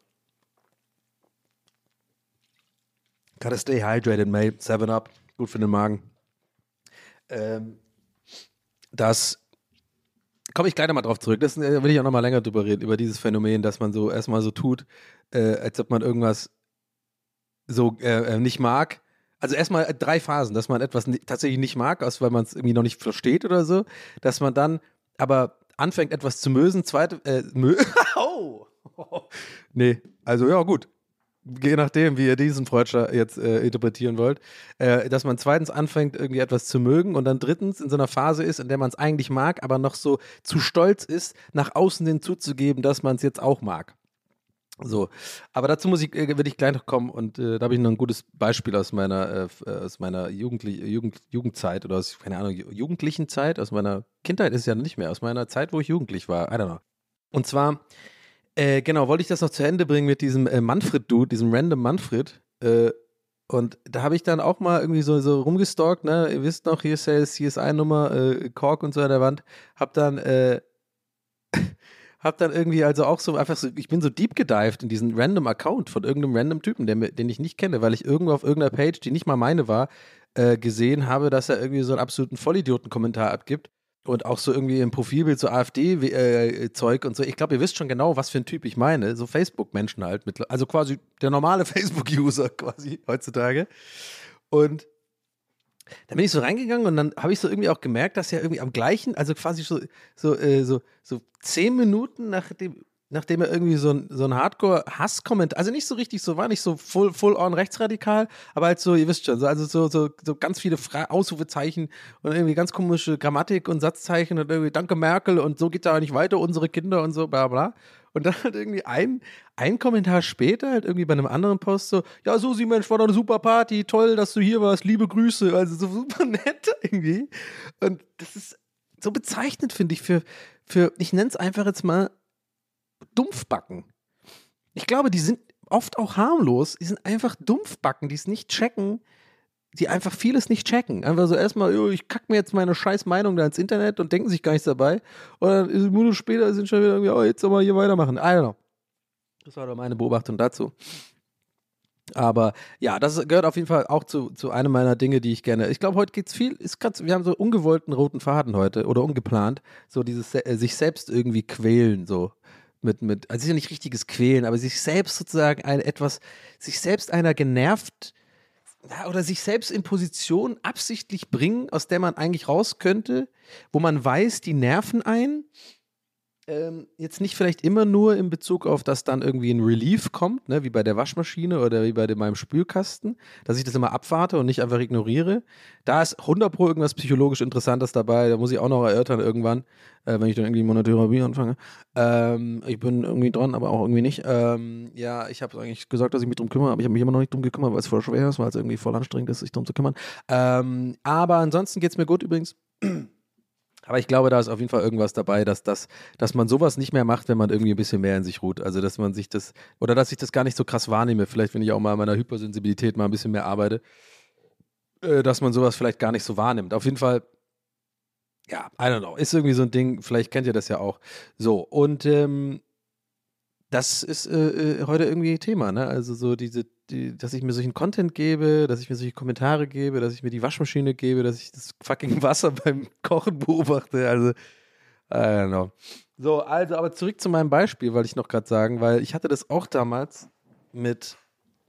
Gotta stay hydrated, mate. Seven up. Gut für den Magen. Ähm, das komme ich gleich nochmal drauf zurück. Das äh, will ich auch nochmal länger drüber reden, über dieses Phänomen, dass man so erstmal so tut, äh, als ob man irgendwas so äh, nicht mag. Also erstmal äh, drei Phasen, dass man etwas ni- tatsächlich nicht mag, aus, weil man es irgendwie noch nicht versteht oder so. Dass man dann aber anfängt, etwas zu mösen. Zweite, äh, mö oh! Nee, also ja, gut. Je nachdem, wie ihr diesen Freudscher jetzt äh, interpretieren wollt, äh, dass man zweitens anfängt, irgendwie etwas zu mögen und dann drittens in so einer Phase ist, in der man es eigentlich mag, aber noch so zu stolz ist, nach außen hin zuzugeben, dass man es jetzt auch mag. So, aber dazu muss ich, äh, will ich gleich noch kommen und äh, da habe ich noch ein gutes Beispiel aus meiner, äh, aus meiner Jugendli- Jugend, Jugendzeit oder aus, keine Ahnung, jugendlichen Zeit, aus meiner Kindheit ist es ja nicht mehr, aus meiner Zeit, wo ich jugendlich war, I don't know. Und zwar Äh, genau, wollte ich das noch zu Ende bringen mit diesem äh, Manfred-Dude, diesem random Manfred. Äh, und da habe ich dann auch mal irgendwie so, so rumgestalkt, ne? Ihr wisst noch, hier ist ja C S I-Nummer, äh, Kork und so an der Wand. Hab dann, äh, hab dann irgendwie also auch so einfach so, ich bin so deep gedived in diesen random Account von irgendeinem random Typen, der, mir- den ich nicht kenne, weil ich irgendwo auf irgendeiner Page, die nicht mal meine war, äh, gesehen habe, dass er irgendwie so einen absoluten Vollidioten-Kommentar abgibt und auch so irgendwie im Profilbild so AfD-Zeug und so. Ich glaube, ihr wisst schon genau, was für ein Typ ich meine. So Facebook-Menschen halt. Mit, also quasi der normale Facebook-User quasi heutzutage. Und da bin ich so reingegangen und dann habe ich so irgendwie auch gemerkt, dass er irgendwie am gleichen, also quasi so, so, äh, so, so zehn Minuten nachdem, nachdem er irgendwie so ein, so ein Hardcore-Hass-Kommentar, also nicht so richtig so, war nicht so full, full on rechtsradikal, aber halt so, ihr wisst schon, so, also so, so, so ganz viele Fra- Ausrufezeichen und irgendwie ganz komische Grammatik und Satzzeichen und irgendwie Danke Merkel und so geht da nicht weiter, unsere Kinder und so, bla bla. Und dann halt irgendwie ein, ein Kommentar später, halt irgendwie bei einem anderen Post so, ja, Susi, Mensch, war doch eine super Party, toll, dass du hier warst, liebe Grüße, also so super nett irgendwie. Und das ist so bezeichnend, finde ich, für, für ich nenne es einfach jetzt mal Dumpfbacken. Ich glaube, die sind oft auch harmlos, die sind einfach Dumpfbacken, die es nicht checken, die einfach vieles nicht checken. Einfach so erstmal, yo, ich kack mir jetzt meine scheiß Meinung da ins Internet und denken sich gar nichts dabei. Und dann ist Minuten später sind schon wieder irgendwie, oh, jetzt soll man hier weitermachen. I don't know. Das war doch meine Beobachtung dazu. Aber ja, das gehört auf jeden Fall auch zu, zu einem meiner Dinge, die ich gerne. Ich glaube, heute geht's viel. Ist grad, wir haben so ungewollten roten Faden heute oder ungeplant. So dieses äh, sich selbst irgendwie quälen, so. Mit, mit, also es ist ja nicht richtiges Quälen, aber sich selbst sozusagen ein etwas, sich selbst einer genervt ja, oder sich selbst in Position absichtlich bringen, aus der man eigentlich raus könnte, wo man weiß, die nerven einen. Ähm, jetzt nicht vielleicht immer nur in Bezug auf, dass dann irgendwie ein Relief kommt, ne, wie bei der Waschmaschine oder wie bei dem, meinem Spülkasten, dass ich das immer abwarte und nicht einfach ignoriere. Da ist hundert Pro irgendwas psychologisch Interessantes dabei, da muss ich auch noch erörtern irgendwann, äh, wenn ich dann irgendwie Monotherapie anfange. Ähm, ich bin irgendwie dran, aber auch irgendwie nicht. Ähm, ja, ich habe eigentlich gesagt, dass ich mich drum kümmere, aber ich habe mich immer noch nicht drum gekümmert, weil es voll schwer ist, weil es irgendwie voll anstrengend ist, sich drum zu kümmern. Ähm, aber ansonsten geht es mir gut übrigens. Aber ich glaube, da ist auf jeden Fall irgendwas dabei, dass, das, dass man sowas nicht mehr macht, wenn man irgendwie ein bisschen mehr in sich ruht. Also, dass man sich das, oder dass ich das gar nicht so krass wahrnehme. Vielleicht, wenn ich auch mal an meiner Hypersensibilität mal ein bisschen mehr arbeite, äh, dass man sowas vielleicht gar nicht so wahrnimmt. Auf jeden Fall, ja, I don't know, ist irgendwie so ein Ding, vielleicht kennt ihr das ja auch. So, und ähm, das ist äh, äh, heute irgendwie Thema, ne? Also so diese, die, dass ich mir solchen Content gebe, dass ich mir solche Kommentare gebe, dass ich mir die Waschmaschine gebe, dass ich das fucking Wasser beim Kochen beobachte. Also, I don't know. So, also, aber zurück zu meinem Beispiel, wollte ich noch gerade sagen, weil ich hatte das auch damals mit.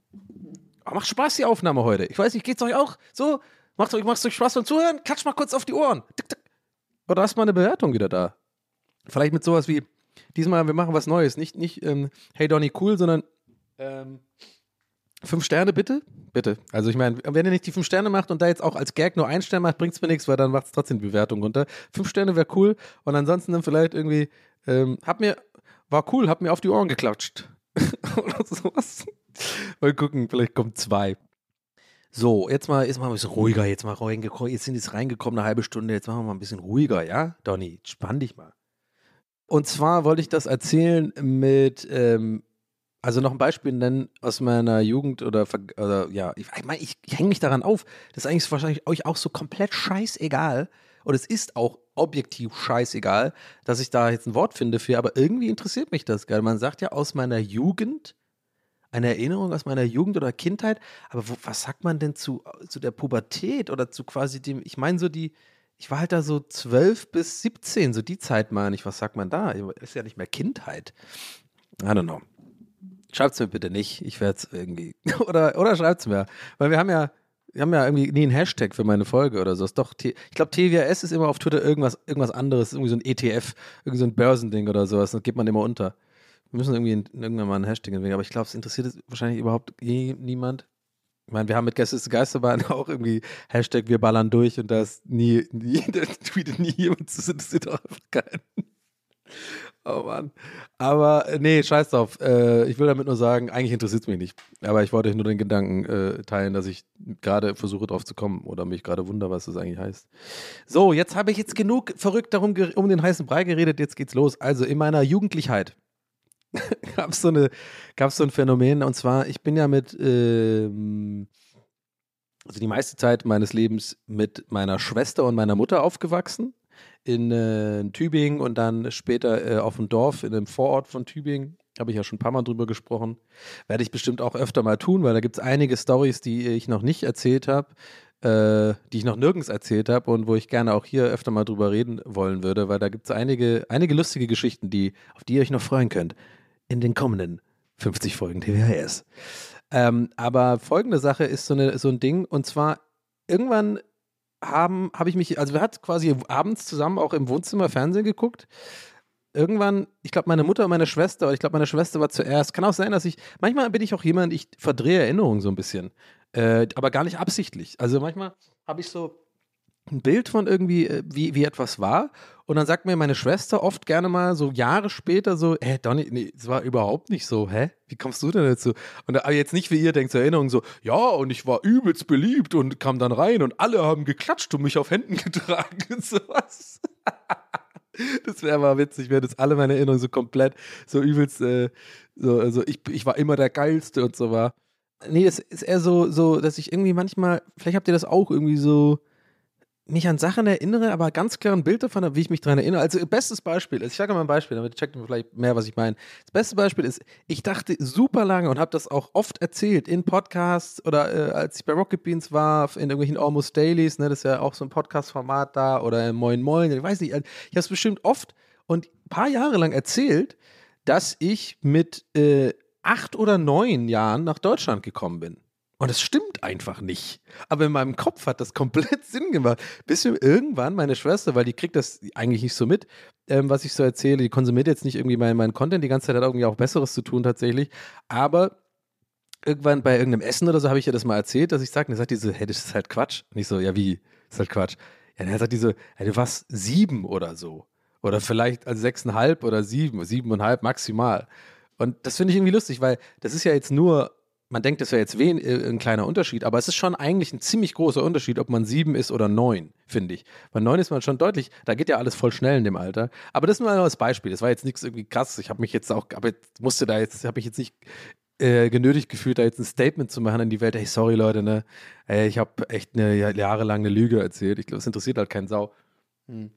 Oh, macht Spaß die Aufnahme heute. Ich weiß nicht, geht's euch auch so? Macht euch, macht's euch Spaß beim Zuhören? Klatsch mal kurz auf die Ohren. Tick, tick. Oder ist mal eine Bewertung wieder da? Vielleicht mit sowas wie. Diesmal, wir machen was Neues. Nicht, nicht ähm, hey Donny, cool, sondern ähm, fünf Sterne bitte? Bitte. Also ich meine, wenn ihr nicht die fünf Sterne macht und da jetzt auch als Gag nur einen Stern macht, bringt es mir nichts, weil dann macht es trotzdem die Bewertung runter. Fünf Sterne wäre cool und ansonsten dann vielleicht irgendwie, ähm, hab mir, war cool, hab mir auf die Ohren geklatscht. Oder sowas. Mal gucken, vielleicht kommen zwei. So, jetzt mal, jetzt mal ein bisschen ruhiger, jetzt mal reingekommen, jetzt sind jetzt reingekommen, eine halbe Stunde, jetzt machen wir mal ein bisschen ruhiger, ja? Donny, spann dich mal. Und zwar wollte ich das erzählen mit, ähm, also noch ein Beispiel nennen aus meiner Jugend oder, oder ja, ich, ich meine, ich, ich hänge mich daran auf. Das ist eigentlich wahrscheinlich euch auch so komplett scheißegal. Und es ist auch objektiv scheißegal, dass ich da jetzt ein Wort finde für, aber irgendwie interessiert mich das gerade. Man sagt ja aus meiner Jugend, eine Erinnerung aus meiner Jugend oder Kindheit, aber wo, was sagt man denn zu, zu der Pubertät oder zu quasi dem, ich meine so die, ich war halt da so zwölf bis siebzehn, so die Zeit meine ich, was sagt man da? Ist ja nicht mehr Kindheit. I don't know. Schreibt's mir bitte nicht, ich werde es irgendwie, oder, oder schreibt's mir, weil wir haben ja, wir haben ja irgendwie nie einen Hashtag für meine Folge oder so. Ist doch, ich glaube, T W S ist immer auf Twitter irgendwas, irgendwas anderes, irgendwie so ein E T F, irgendwie so ein Börsending oder sowas, das geht man immer unter. Wir müssen irgendwie irgendwann mal einen Hashtag entwickeln, aber ich glaube, es interessiert wahrscheinlich überhaupt je niemand. Ich meine, wir haben mit Gäste ist Geisterbahn auch irgendwie Hashtag wir ballern durch und da ist nie, nie, da tweetet nie jemand, das interessiert doch einfach keinen. Oh Mann. Aber äh, nee, scheiß drauf. Äh, ich will damit nur sagen, eigentlich interessiert es mich nicht. Aber ich wollte euch nur den Gedanken äh, teilen, dass ich gerade versuche drauf zu kommen oder mich gerade wundere, was das eigentlich heißt. So, jetzt habe ich jetzt genug verrückt darum um den heißen Brei geredet, jetzt geht's los. Also in meiner Jugendlichkeit gab es so, eine, gab's so ein Phänomen und zwar, ich bin ja mit, ähm, also die meiste Zeit meines Lebens mit meiner Schwester und meiner Mutter aufgewachsen. in äh, Tübingen und dann später äh, auf dem Dorf in einem Vorort von Tübingen. Habe ich ja schon ein paar Mal drüber gesprochen. Werde ich bestimmt auch öfter mal tun, weil da gibt es einige Storys, die ich noch nicht erzählt habe, äh, die ich noch nirgends erzählt habe und wo ich gerne auch hier öfter mal drüber reden wollen würde, weil da gibt es einige, einige lustige Geschichten, die, auf die ihr euch noch freuen könnt in den kommenden fünfzig Folgen T W H S. Ähm, aber folgende Sache ist so, eine, so ein Ding, und zwar irgendwann haben, habe ich mich, also wir hatten quasi abends zusammen auch im Wohnzimmer Fernsehen geguckt. Irgendwann, ich glaube, meine Mutter und meine Schwester, oder ich glaube, meine Schwester war zuerst. Kann auch sein, dass ich, manchmal bin ich auch jemand, ich verdrehe Erinnerungen so ein bisschen, äh, aber gar nicht absichtlich. Also manchmal habe ich so ein Bild von irgendwie, äh, wie, wie etwas war, und dann sagt mir meine Schwester oft gerne mal so Jahre später so, hä, Donny, nee, es war überhaupt nicht so, hä? Wie kommst du denn dazu? Und aber jetzt nicht wie ihr denkt, zur Erinnerung so, ja, und ich war übelst beliebt und kam dann rein und alle haben geklatscht und mich auf Händen getragen und sowas. Das wäre mal witzig, wäre das alle meine Erinnerungen so komplett, so übelst, äh, so, also ich, ich war immer der Geilste und so war. Nee, es ist eher so, so, dass ich irgendwie manchmal, vielleicht habt ihr das auch irgendwie so, mich an Sachen erinnere, aber ganz klar ein Bild davon habe, wie ich mich daran erinnere. Also bestes Beispiel ist, ich sage mal ein Beispiel, damit checkt ihr vielleicht mehr, was ich meine. Das beste Beispiel ist, ich dachte super lange und habe das auch oft erzählt in Podcasts oder äh, als ich bei Rocket Beans war, in irgendwelchen Almost Dailies, ne, das ist ja auch so ein Podcast-Format da, oder in Moin Moin, ich weiß nicht, ich habe es bestimmt oft und ein paar Jahre lang erzählt, dass ich mit äh, acht oder neun Jahren nach Deutschland gekommen bin. Und es stimmt einfach nicht. Aber in meinem Kopf hat das komplett Sinn gemacht. Bis mir irgendwann meine Schwester, weil die kriegt das eigentlich nicht so mit, ähm, was ich so erzähle, die konsumiert jetzt nicht irgendwie meinen mein Content, die ganze Zeit hat irgendwie auch Besseres zu tun tatsächlich. Aber irgendwann bei irgendeinem Essen oder so habe ich ihr das mal erzählt, dass ich sage, und dann sagt die so, hey, das ist halt Quatsch. Und ich so, ja wie, das ist halt Quatsch. Ja, dann sagt die so, hey, du warst sieben oder so. Oder vielleicht also sechseinhalb oder sieben, siebeneinhalb maximal. Und das finde ich irgendwie lustig, weil das ist ja jetzt nur, man denkt, das wäre jetzt wen, äh, ein kleiner Unterschied, aber es ist schon eigentlich ein ziemlich großer Unterschied, ob man sieben ist oder neun, finde ich. Bei neun ist man schon deutlich, da geht ja alles voll schnell in dem Alter. Aber das ist nur als Beispiel, das war jetzt nichts irgendwie krass. Ich habe mich jetzt auch, aber jetzt musste da jetzt, habe ich jetzt nicht äh, genötigt gefühlt, da jetzt ein Statement zu machen an die Welt. Hey, sorry Leute, ne, hey, ich habe echt eine jahrelange Lüge erzählt. Ich glaube, es interessiert halt keinen Sau. Hm.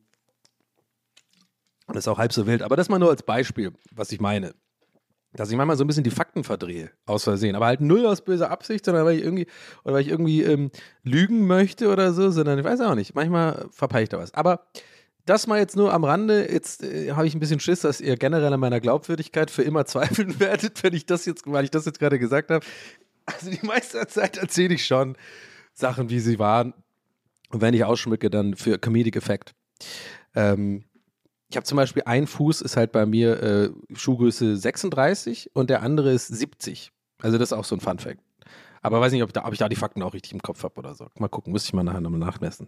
Und das ist auch halb so wild. Aber das mal nur als Beispiel, was ich meine. Dass ich manchmal so ein bisschen die Fakten verdrehe, aus Versehen. Aber halt null aus böser Absicht, sondern weil ich irgendwie, oder weil ich irgendwie ähm, lügen möchte oder so, sondern ich weiß auch nicht. Manchmal verpeile ich da was. Aber das mal jetzt nur am Rande. Jetzt äh, habe ich ein bisschen Schiss, dass ihr generell an meiner Glaubwürdigkeit für immer zweifeln werdet, wenn ich das jetzt, weil ich das jetzt gerade gesagt habe. Also die meiste Zeit erzähle ich schon Sachen, wie sie waren. Und wenn ich ausschmücke, dann für Comedic Effect. Ähm, Ich habe zum Beispiel, ein Fuß ist halt bei mir äh, Schuhgröße sechsunddreißig und der andere ist siebzig. Also das ist auch so ein Funfact. Aber weiß nicht, ob, da, ob ich da die Fakten auch richtig im Kopf habe oder so. Mal gucken, müsste ich mal nachher nochmal nachmessen.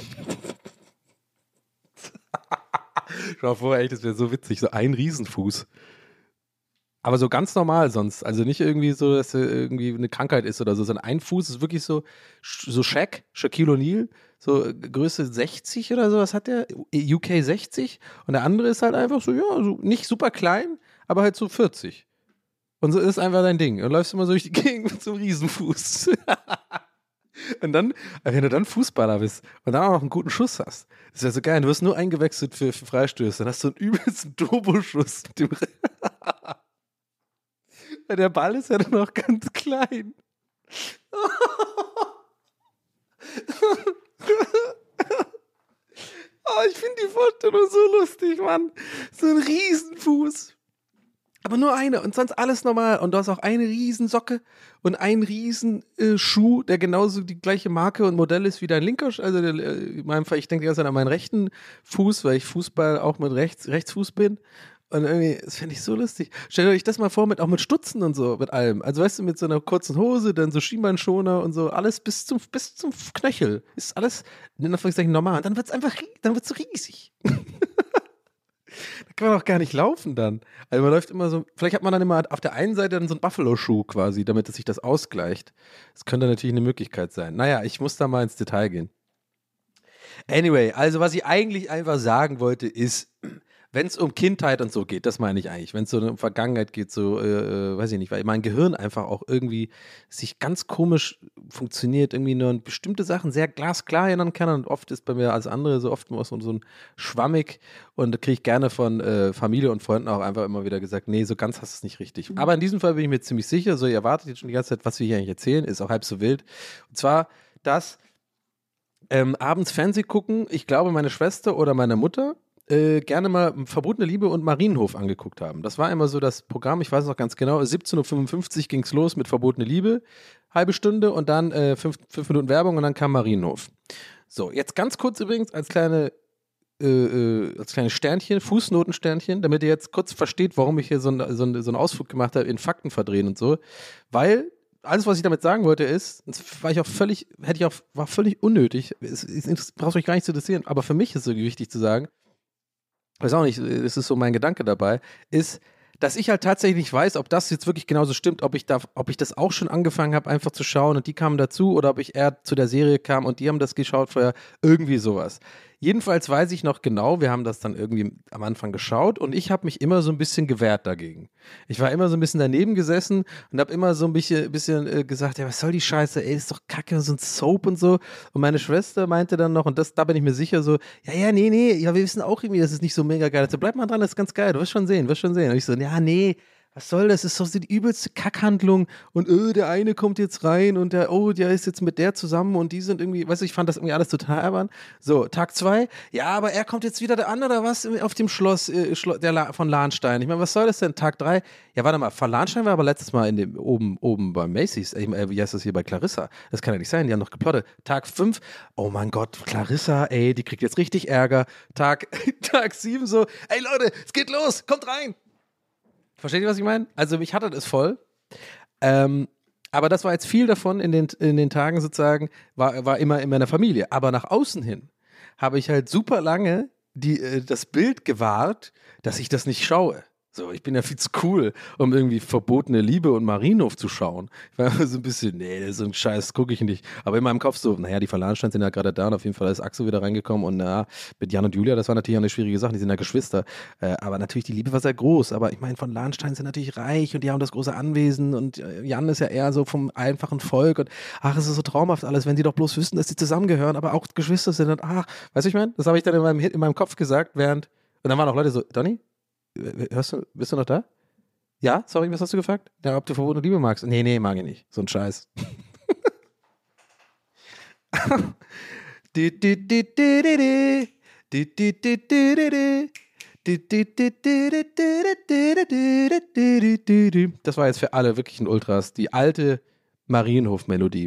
Schau mal vor, ey, das wäre so witzig, so ein Riesenfuß. Aber so ganz normal sonst. Also nicht irgendwie so, dass er irgendwie eine Krankheit ist oder so, sondern ein Fuß ist wirklich so, so Shaq, Shaquille O'Neal, so Größe sechzig oder so, was hat der? U K sechzig. Und der andere ist halt einfach so, ja, so nicht super klein, aber halt so vierzig. Und so ist einfach dein Ding. Und läufst immer so durch die Gegend mit so einem Riesenfuß. Und dann, wenn du dann Fußballer bist und dann auch noch einen guten Schuss hast, das wäre so geil. Du wirst nur eingewechselt für, für Freistöße. Dann hast du einen übelsten Turboschuss mit dem Der Ball ist ja dann noch ganz klein. Oh, ich finde die Vorstellung so lustig, Mann. So ein Riesenfuß. Aber nur eine und sonst alles normal. Und du hast auch eine Riesensocke und einen Riesenschuh, äh, der genauso die gleiche Marke und Modell ist wie dein linker Schuh. Also der, äh, in meinem Fall, ich denke die ganze Zeit an meinen rechten Fuß, weil ich Fußball auch mit rechts, Rechtsfuß bin. Und irgendwie, das fände ich so lustig. Stellt euch das mal vor, mit, auch mit Stutzen und so, mit allem. Also weißt du, mit so einer kurzen Hose, dann so Schienbeinschoner und so, alles bis zum, bis zum Knöchel. Ist alles, in Anführungszeichen, normal. Und dann wird es einfach, dann wird es so riesig. Da kann man auch gar nicht laufen dann. Also man läuft immer so, vielleicht hat man dann immer auf der einen Seite dann so einen Buffalo-Schuh quasi, damit es sich das ausgleicht. Das könnte natürlich eine Möglichkeit sein. Naja, ich muss da mal ins Detail gehen. Anyway, also was ich eigentlich einfach sagen wollte ist, wenn es um Kindheit und so geht, das meine ich eigentlich. Wenn es so um Vergangenheit geht, so, äh, weiß ich nicht, weil mein Gehirn einfach auch irgendwie sich ganz komisch funktioniert, irgendwie nur an bestimmte Sachen sehr glasklar erinnern kann und oft ist bei mir als andere so oft so, so ein schwammig und da kriege ich gerne von äh, Familie und Freunden auch einfach immer wieder gesagt, nee, so ganz hast du es nicht richtig. Mhm. Aber in diesem Fall bin ich mir ziemlich sicher, so ihr erwartet jetzt schon die ganze Zeit, was wir hier eigentlich erzählen, ist auch halb so wild. Und zwar, dass ähm, abends Fernseh gucken, ich glaube meine Schwester oder meine Mutter Äh, gerne mal Verbotene Liebe und Marienhof angeguckt haben. Das war immer so das Programm, ich weiß noch ganz genau, siebzehn Uhr fünfundfünfzig ging es los mit Verbotene Liebe, halbe Stunde und dann äh, fünf, fünf Minuten Werbung und dann kam Marienhof. So, jetzt ganz kurz übrigens als kleine äh, äh, als kleines Sternchen, Fußnotensternchen, damit ihr jetzt kurz versteht, warum ich hier so, ein, so, ein, so einen Ausflug gemacht habe in Fakten verdrehen und so, weil alles, was ich damit sagen wollte, ist, das war ich auch völlig, hätte ich auch, war völlig unnötig, es, es, es braucht euch gar nicht zu interessieren, aber für mich ist es so wichtig zu sagen, weiß auch nicht, es ist so mein Gedanke dabei, ist, dass ich halt tatsächlich nicht weiß, ob das jetzt wirklich genauso stimmt, ob ich da, ob ich das auch schon angefangen habe, einfach zu schauen und die kamen dazu oder ob ich eher zu der Serie kam und die haben das geschaut vorher, irgendwie sowas. Jedenfalls weiß ich noch genau, wir haben das dann irgendwie am Anfang geschaut und ich habe mich immer so ein bisschen gewehrt dagegen. Ich war immer so ein bisschen daneben gesessen und habe immer so ein bisschen, bisschen äh, gesagt, ja, was soll die Scheiße, ey, ist doch kacke, so ein Soap und so. Und meine Schwester meinte dann noch, und das, da bin ich mir sicher so, ja, ja, nee, nee, ja, wir wissen auch irgendwie, das ist nicht so mega geil. Also bleib mal dran, das ist ganz geil, du wirst schon sehen, wirst schon sehen. Und ich so, ja, nee, was soll das? Das ist doch so die übelste Kackhandlung und öh, der eine kommt jetzt rein und der, oh, der ist jetzt mit der zusammen und die sind irgendwie, weißt du, ich fand das irgendwie alles total albern. So, Tag zwei, ja, aber er kommt jetzt wieder da an oder was auf dem Schloss, äh, Schloss der La- von Lahnstein. Ich meine, was soll das denn? Tag drei, ja, warte mal, von Lahnstein war aber letztes Mal in dem, oben, oben bei Macy's, äh, wie heißt das hier bei Clarissa? Das kann ja nicht sein, die haben noch geplottet. Tag fünf, oh mein Gott, Clarissa, ey, die kriegt jetzt richtig Ärger. Tag, Tag sieben so, ey Leute, es geht los, kommt rein. Versteht ihr, was ich meine? Also mich hatte das voll. Ähm, aber das war jetzt viel davon in den, in den Tagen sozusagen, war, war immer in meiner Familie. Aber nach außen hin habe ich halt super lange die, äh, das Bild gewahrt, dass ich das nicht schaue. So, ich bin ja viel zu cool, um irgendwie Verbotene Liebe und Marienhof zu schauen. Ich war immer so ein bisschen, nee, das ist so ein Scheiß, gucke ich nicht. Aber in meinem Kopf so, naja, die von Lahnstein sind ja gerade da und auf jeden Fall ist Axel wieder reingekommen und na, mit Jan und Julia, das war natürlich auch eine schwierige Sache, die sind ja Geschwister. Äh, aber natürlich, die Liebe war sehr groß. Aber ich meine, von Lahnstein sind natürlich reich und die haben das große Anwesen und äh, Jan ist ja eher so vom einfachen Volk und ach, es ist so traumhaft alles, wenn die doch bloß wüssten, dass die zusammengehören, aber auch Geschwister sind und ach, weißt du, ich meine, das habe ich dann in meinem, in meinem Kopf gesagt, während, und dann waren auch Leute so, Donny? Hörst du, bist du noch da? Ja? Sorry, was hast du gefragt? Ja, ob du Verbotene Liebe magst? Nee, nee, mag ich nicht. So ein Scheiß. Das war jetzt für alle wirklichen Ultras die alte Marienhof-Melodie,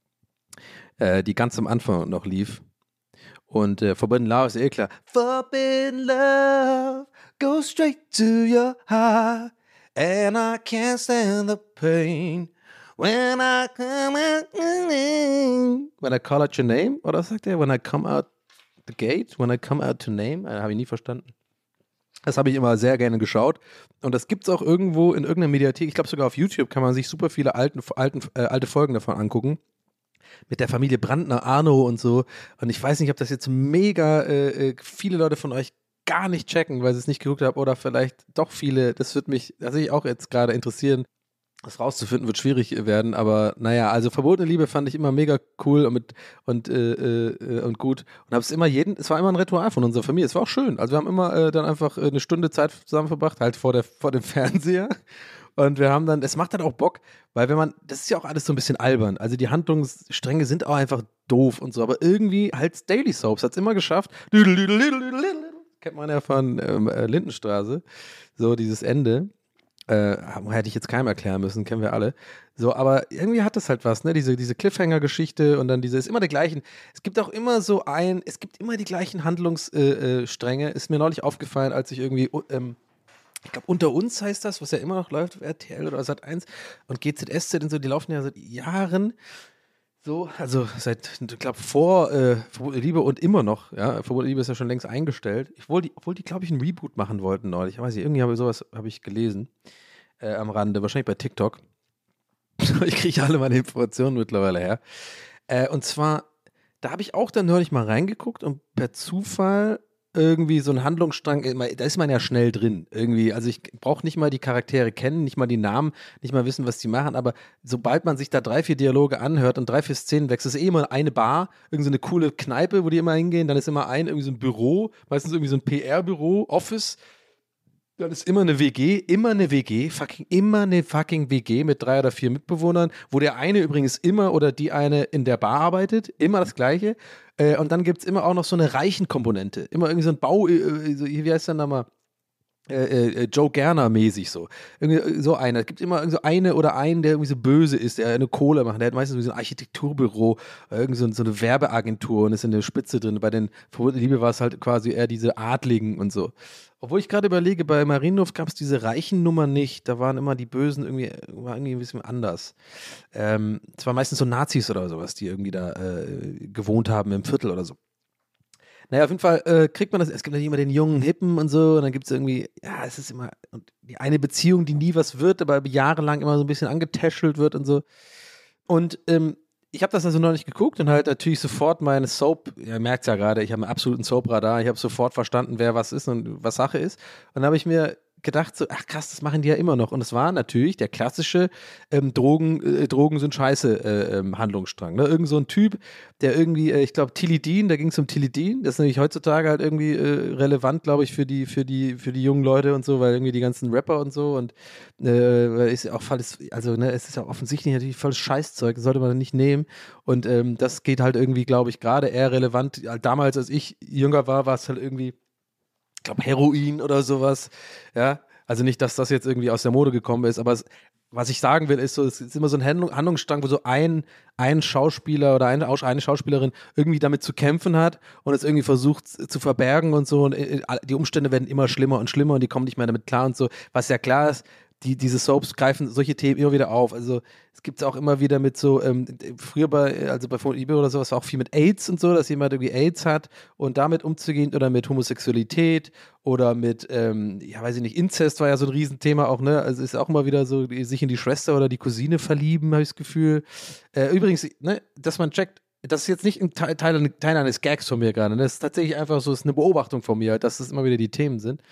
äh, die ganz am Anfang noch lief. Und äh, Forbidden Love ist eh klar. Forbidden Love goes straight to your heart and I can't stand the pain when I come out when I call out your name, oder sagt er? When I come out the gate, when I come out to name, äh, habe ich nie verstanden. Das habe ich immer sehr gerne geschaut und das gibt es auch irgendwo in irgendeiner Mediathek, ich glaube sogar auf YouTube kann man sich super viele alten, alten, äh, alte Folgen davon angucken. Mit der Familie Brandner, Arno und so. Und ich weiß nicht, ob das jetzt mega äh, viele Leute von euch gar nicht checken, weil sie es nicht geguckt haben oder vielleicht doch viele. Das wird mich tatsächlich auch jetzt gerade interessieren. Das rauszufinden wird schwierig werden, aber naja, also Verbotene Liebe fand ich immer mega cool und, mit, und, äh, äh, und gut und habe es immer jeden, es war immer ein Ritual von unserer Familie, es war auch schön, also wir haben immer äh, dann einfach eine Stunde Zeit zusammen verbracht, halt vor, der, vor dem Fernseher und wir haben dann, es macht dann auch Bock, weil wenn man, das ist ja auch alles so ein bisschen albern, also die Handlungsstränge sind auch einfach doof und so, aber irgendwie halt Daily Soaps hat es immer geschafft, kennt man ja von ähm, Lindenstraße, so dieses Ende. Äh, hätte ich jetzt keinem erklären müssen, kennen wir alle. So, aber irgendwie hat das halt was, ne? Diese, diese Cliffhanger-Geschichte und dann diese, ist immer der gleichen. Es gibt auch immer so ein, es gibt immer die gleichen Handlungsstränge. Äh, äh, ist mir neulich aufgefallen, als ich irgendwie, ähm, ich glaube, Unter uns heißt das, was ja immer noch läuft, auf R T L oder Sat eins und G Z S Z und so, die laufen ja seit Jahren. So, also seit, ich glaube, vor äh, Verbotene Liebe und immer noch, ja, Verbotene Liebe ist ja schon längst eingestellt. Obwohl die, obwohl die glaube ich, einen Reboot machen wollten neulich. Ich weiß nicht, irgendwie habe ich sowas, habe ich gelesen, äh, am Rande, wahrscheinlich bei TikTok. Ich kriege alle meine Informationen mittlerweile her. Äh, und zwar, da habe ich auch dann neulich mal reingeguckt und per Zufall irgendwie so ein Handlungsstrang, da ist man ja schnell drin irgendwie. Also ich brauche nicht mal die Charaktere kennen, nicht mal die Namen, nicht mal wissen, was die machen, aber sobald man sich da drei, vier Dialoge anhört und drei, vier Szenen wechselt, ist eh immer eine Bar, irgendwie so eine coole Kneipe, wo die immer hingehen, dann ist immer ein, irgendwie so ein Büro, meistens irgendwie so ein P R-Büro, Office, dann ist immer eine W G, immer eine W G, fucking, immer eine fucking W G mit drei oder vier Mitbewohnern, wo der eine übrigens immer oder die eine in der Bar arbeitet, immer das Gleiche. Äh, und dann gibt es immer auch noch so eine reichen Komponente. Immer irgendwie so ein Bau, äh, so, wie heißt der nochmal? Äh, äh, Joe Gerner-mäßig so. Irgendwie so einer. Es gibt immer so eine oder einen, der irgendwie so böse ist, der eine Kohle macht. Der hat meistens so ein Architekturbüro, irgendwie so, so eine Werbeagentur und ist in der Spitze drin. Bei den Verwundeten Liebe war es halt quasi eher diese Adligen und so. Obwohl ich gerade überlege, bei Marienhof gab es diese reichen Nummer nicht. Da waren immer die Bösen irgendwie, war irgendwie ein bisschen anders. Ähm, es waren meistens so Nazis oder sowas, die irgendwie da äh, gewohnt haben im Viertel oder so. Naja, auf jeden Fall äh, kriegt man das, es gibt natürlich immer den jungen Hippen und so, und dann gibt es irgendwie, ja, es ist immer, und die eine Beziehung, die nie was wird, aber jahrelang immer so ein bisschen angetäschelt wird und so. Und ähm, ich habe das also noch nicht geguckt und halt natürlich sofort meine Soap, ihr merkt es ja gerade, ich habe einen absoluten Soap-Radar, ich habe sofort verstanden, wer was ist und was Sache ist. Und dann habe ich mir gedacht, so, ach krass, das machen die ja immer noch. Und es war natürlich der klassische ähm, Drogen, äh, Drogen sind scheiße äh, ähm, Handlungsstrang. Ne? Irgend so ein Typ, der irgendwie, äh, ich glaube, Tilidin, da ging es um Tilidin, das ist nämlich heutzutage halt irgendwie äh, relevant, glaube ich, für die, für die, für die jungen Leute und so, weil irgendwie die ganzen Rapper und so und äh, ist ja auch voll, also ne, es ist ja offensichtlich natürlich volles Scheißzeug, das sollte man nicht nehmen. Und ähm, das geht halt irgendwie, glaube ich, gerade eher relevant. Damals, als ich jünger war, war es halt irgendwie, ich glaube, Heroin oder sowas, ja, also nicht, dass das jetzt irgendwie aus der Mode gekommen ist, aber es, was ich sagen will, ist so, es ist immer so ein Handlung, Handlungsstrang, wo so ein, ein Schauspieler oder eine, eine Schauspielerin irgendwie damit zu kämpfen hat und es irgendwie versucht zu verbergen und so und die Umstände werden immer schlimmer und schlimmer und die kommen nicht mehr damit klar und so, was ja klar ist, die, diese Soaps greifen solche Themen immer wieder auf. Also es gibt es auch immer wieder mit so, ähm, früher bei, also bei Verwundeten Liebe oder sowas, war auch viel mit AIDS und so, dass jemand irgendwie AIDS hat und damit umzugehen oder mit Homosexualität oder mit, ähm, ja weiß ich nicht, Inzest war ja so ein Riesenthema auch, ne? Also ist auch immer wieder so, die, sich in die Schwester oder die Cousine verlieben, habe ich das Gefühl. Äh, übrigens, ne, dass man checkt, das ist jetzt nicht ein Teil, Teil, Teil eines Gags von mir gerade, ne? Das ist tatsächlich einfach so, ist eine Beobachtung von mir, dass das immer wieder die Themen sind.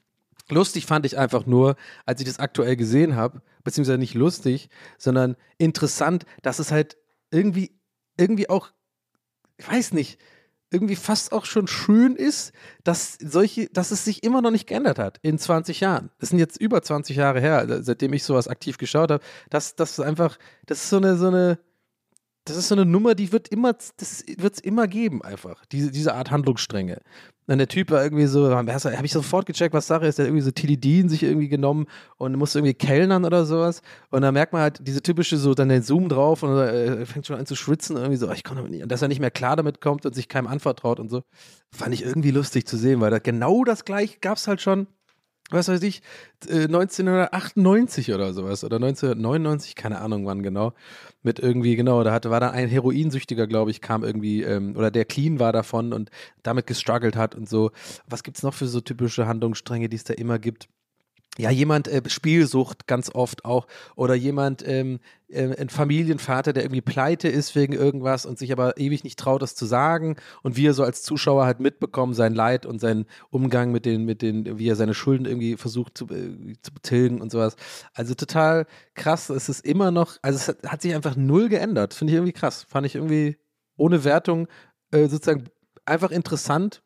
Lustig fand ich einfach nur, als ich das aktuell gesehen habe, beziehungsweise nicht lustig, sondern interessant, dass es halt irgendwie, irgendwie auch, ich weiß nicht, irgendwie fast auch schon schön ist, dass solche, dass es sich immer noch nicht geändert hat in zwanzig Jahren. Das sind jetzt über zwanzig Jahre her, seitdem ich sowas aktiv geschaut habe. Das, das ist einfach, das ist so eine, so eine, das ist so eine Nummer, die wird immer, das wird es immer geben einfach, diese, diese Art Handlungsstränge. Und der Typ war irgendwie so, habe ich sofort gecheckt, was Sache ist, der hat irgendwie so Tilidin sich irgendwie genommen und musste irgendwie kellnern oder sowas. Und da merkt man halt diese typische, so dann den Zoom drauf und er fängt schon an zu schwitzen und irgendwie so, ich komme damit nicht. Und dass er nicht mehr klar damit kommt und sich keinem anvertraut und so. Fand ich irgendwie lustig zu sehen, weil da genau das gleiche gab es halt schon, was weiß ich, neunzehnhundertachtundneunzig oder sowas oder neunzehnhundertneunundneunzig, keine Ahnung wann genau, mit irgendwie, genau, da hatte, war da ein Heroinsüchtiger, glaube ich, kam irgendwie, ähm, oder der clean war davon und damit gestruggelt hat und so. Was gibt's noch für so typische Handlungsstränge, die es da immer gibt? Ja, jemand, äh, Spielsucht ganz oft auch, oder jemand, ähm, äh, ein Familienvater, der irgendwie pleite ist wegen irgendwas und sich aber ewig nicht traut, das zu sagen und wir so als Zuschauer halt mitbekommen, sein Leid und seinen Umgang mit den, mit den, wie er seine Schulden irgendwie versucht zu, äh, zu tilgen und sowas. Also total krass, es ist immer noch, also es hat, hat sich einfach null geändert, finde ich irgendwie krass, fand ich irgendwie ohne Wertung äh, sozusagen einfach interessant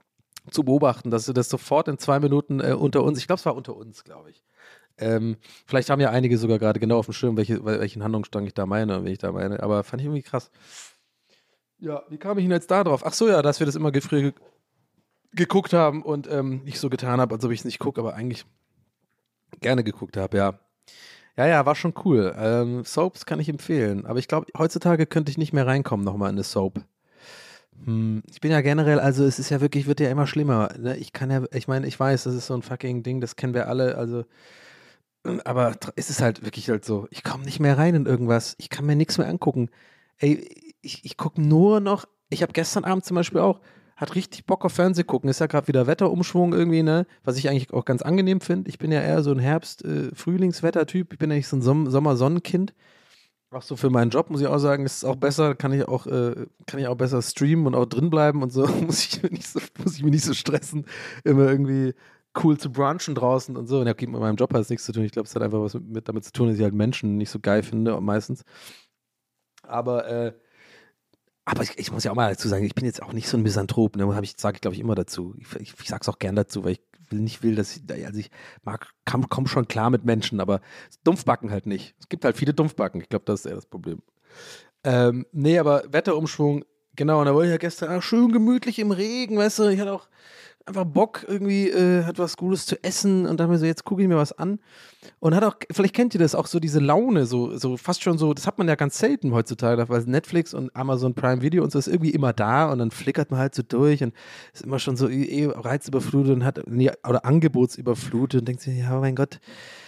zu beobachten, dass du das sofort in zwei Minuten äh, unter uns, ich glaube, es war unter uns, glaube ich. Ähm, vielleicht haben ja einige sogar gerade genau auf dem Schirm, welche, welchen Handlungsstrang ich da meine, wenn ich da meine, aber fand ich irgendwie krass. Ja, wie kam ich denn jetzt da drauf? Ach so, ja, dass wir das immer ge- geguckt haben und ähm, nicht so getan habe, als ob ich es nicht gucke, aber eigentlich gerne geguckt habe, ja. Ja, ja, war schon cool. Ähm, Soaps kann ich empfehlen, aber ich glaube, heutzutage könnte ich nicht mehr reinkommen nochmal in eine Soap. Hm, ich bin ja generell, also es ist ja wirklich, wird ja immer schlimmer. Ne? Ich kann ja, ich meine, ich weiß, das ist so ein fucking Ding, das kennen wir alle, also, aber es ist halt wirklich halt so, ich komme nicht mehr rein in irgendwas, ich kann mir nichts mehr angucken. Ey, ich, ich gucke nur noch, ich habe gestern Abend zum Beispiel auch, hat richtig Bock auf Fernseh gucken, ist ja gerade wieder Wetterumschwung irgendwie, ne, was ich eigentlich auch ganz angenehm finde. Ich bin ja eher so ein Herbst-, äh, Frühlingswetter-Typ, ich bin ja nicht so ein Som- Sommer-Sonnenkind. Auch so für meinen Job muss ich auch sagen, ist es auch besser, kann ich auch, äh, kann ich auch besser streamen und auch drin bleiben und so, muss ich mich nicht so, muss ich mich nicht so stressen, immer irgendwie cool zu brunchen draußen und so. Und ja, okay, mit meinem Job hat es nichts zu tun. Ich glaube, es hat einfach was mit damit zu tun, dass ich halt Menschen nicht so geil finde, meistens. Aber, äh, aber ich, ich muss ja auch mal dazu sagen, ich bin jetzt auch nicht so ein Misanthrop, ne? Hab ich, sage ich, glaube ich, immer dazu. Ich, ich, ich sage es auch gern dazu, weil ich will nicht will, dass ich, also ich mag, komm, komm schon klar mit Menschen, aber Dumpfbacken halt nicht. Es gibt halt viele Dumpfbacken. Ich glaube, das ist eher das Problem. Ähm, nee, aber Wetterumschwung, genau, und da wollte ich ja gestern auch schön gemütlich im Regen, weißt du, ich hatte auch einfach Bock, irgendwie äh, hat was Gutes zu essen und dachte mir so, jetzt gucke ich mir was an. Und hat auch, vielleicht kennt ihr das auch so, diese Laune, so, so fast schon so, das hat man ja ganz selten heutzutage, weil Netflix und Amazon Prime Video und so ist irgendwie immer da und dann flickert man halt so durch und ist immer schon so eh reizüberflutet und hat, nee, oder angebotsüberflutet und denkt sich, ja, mein Gott,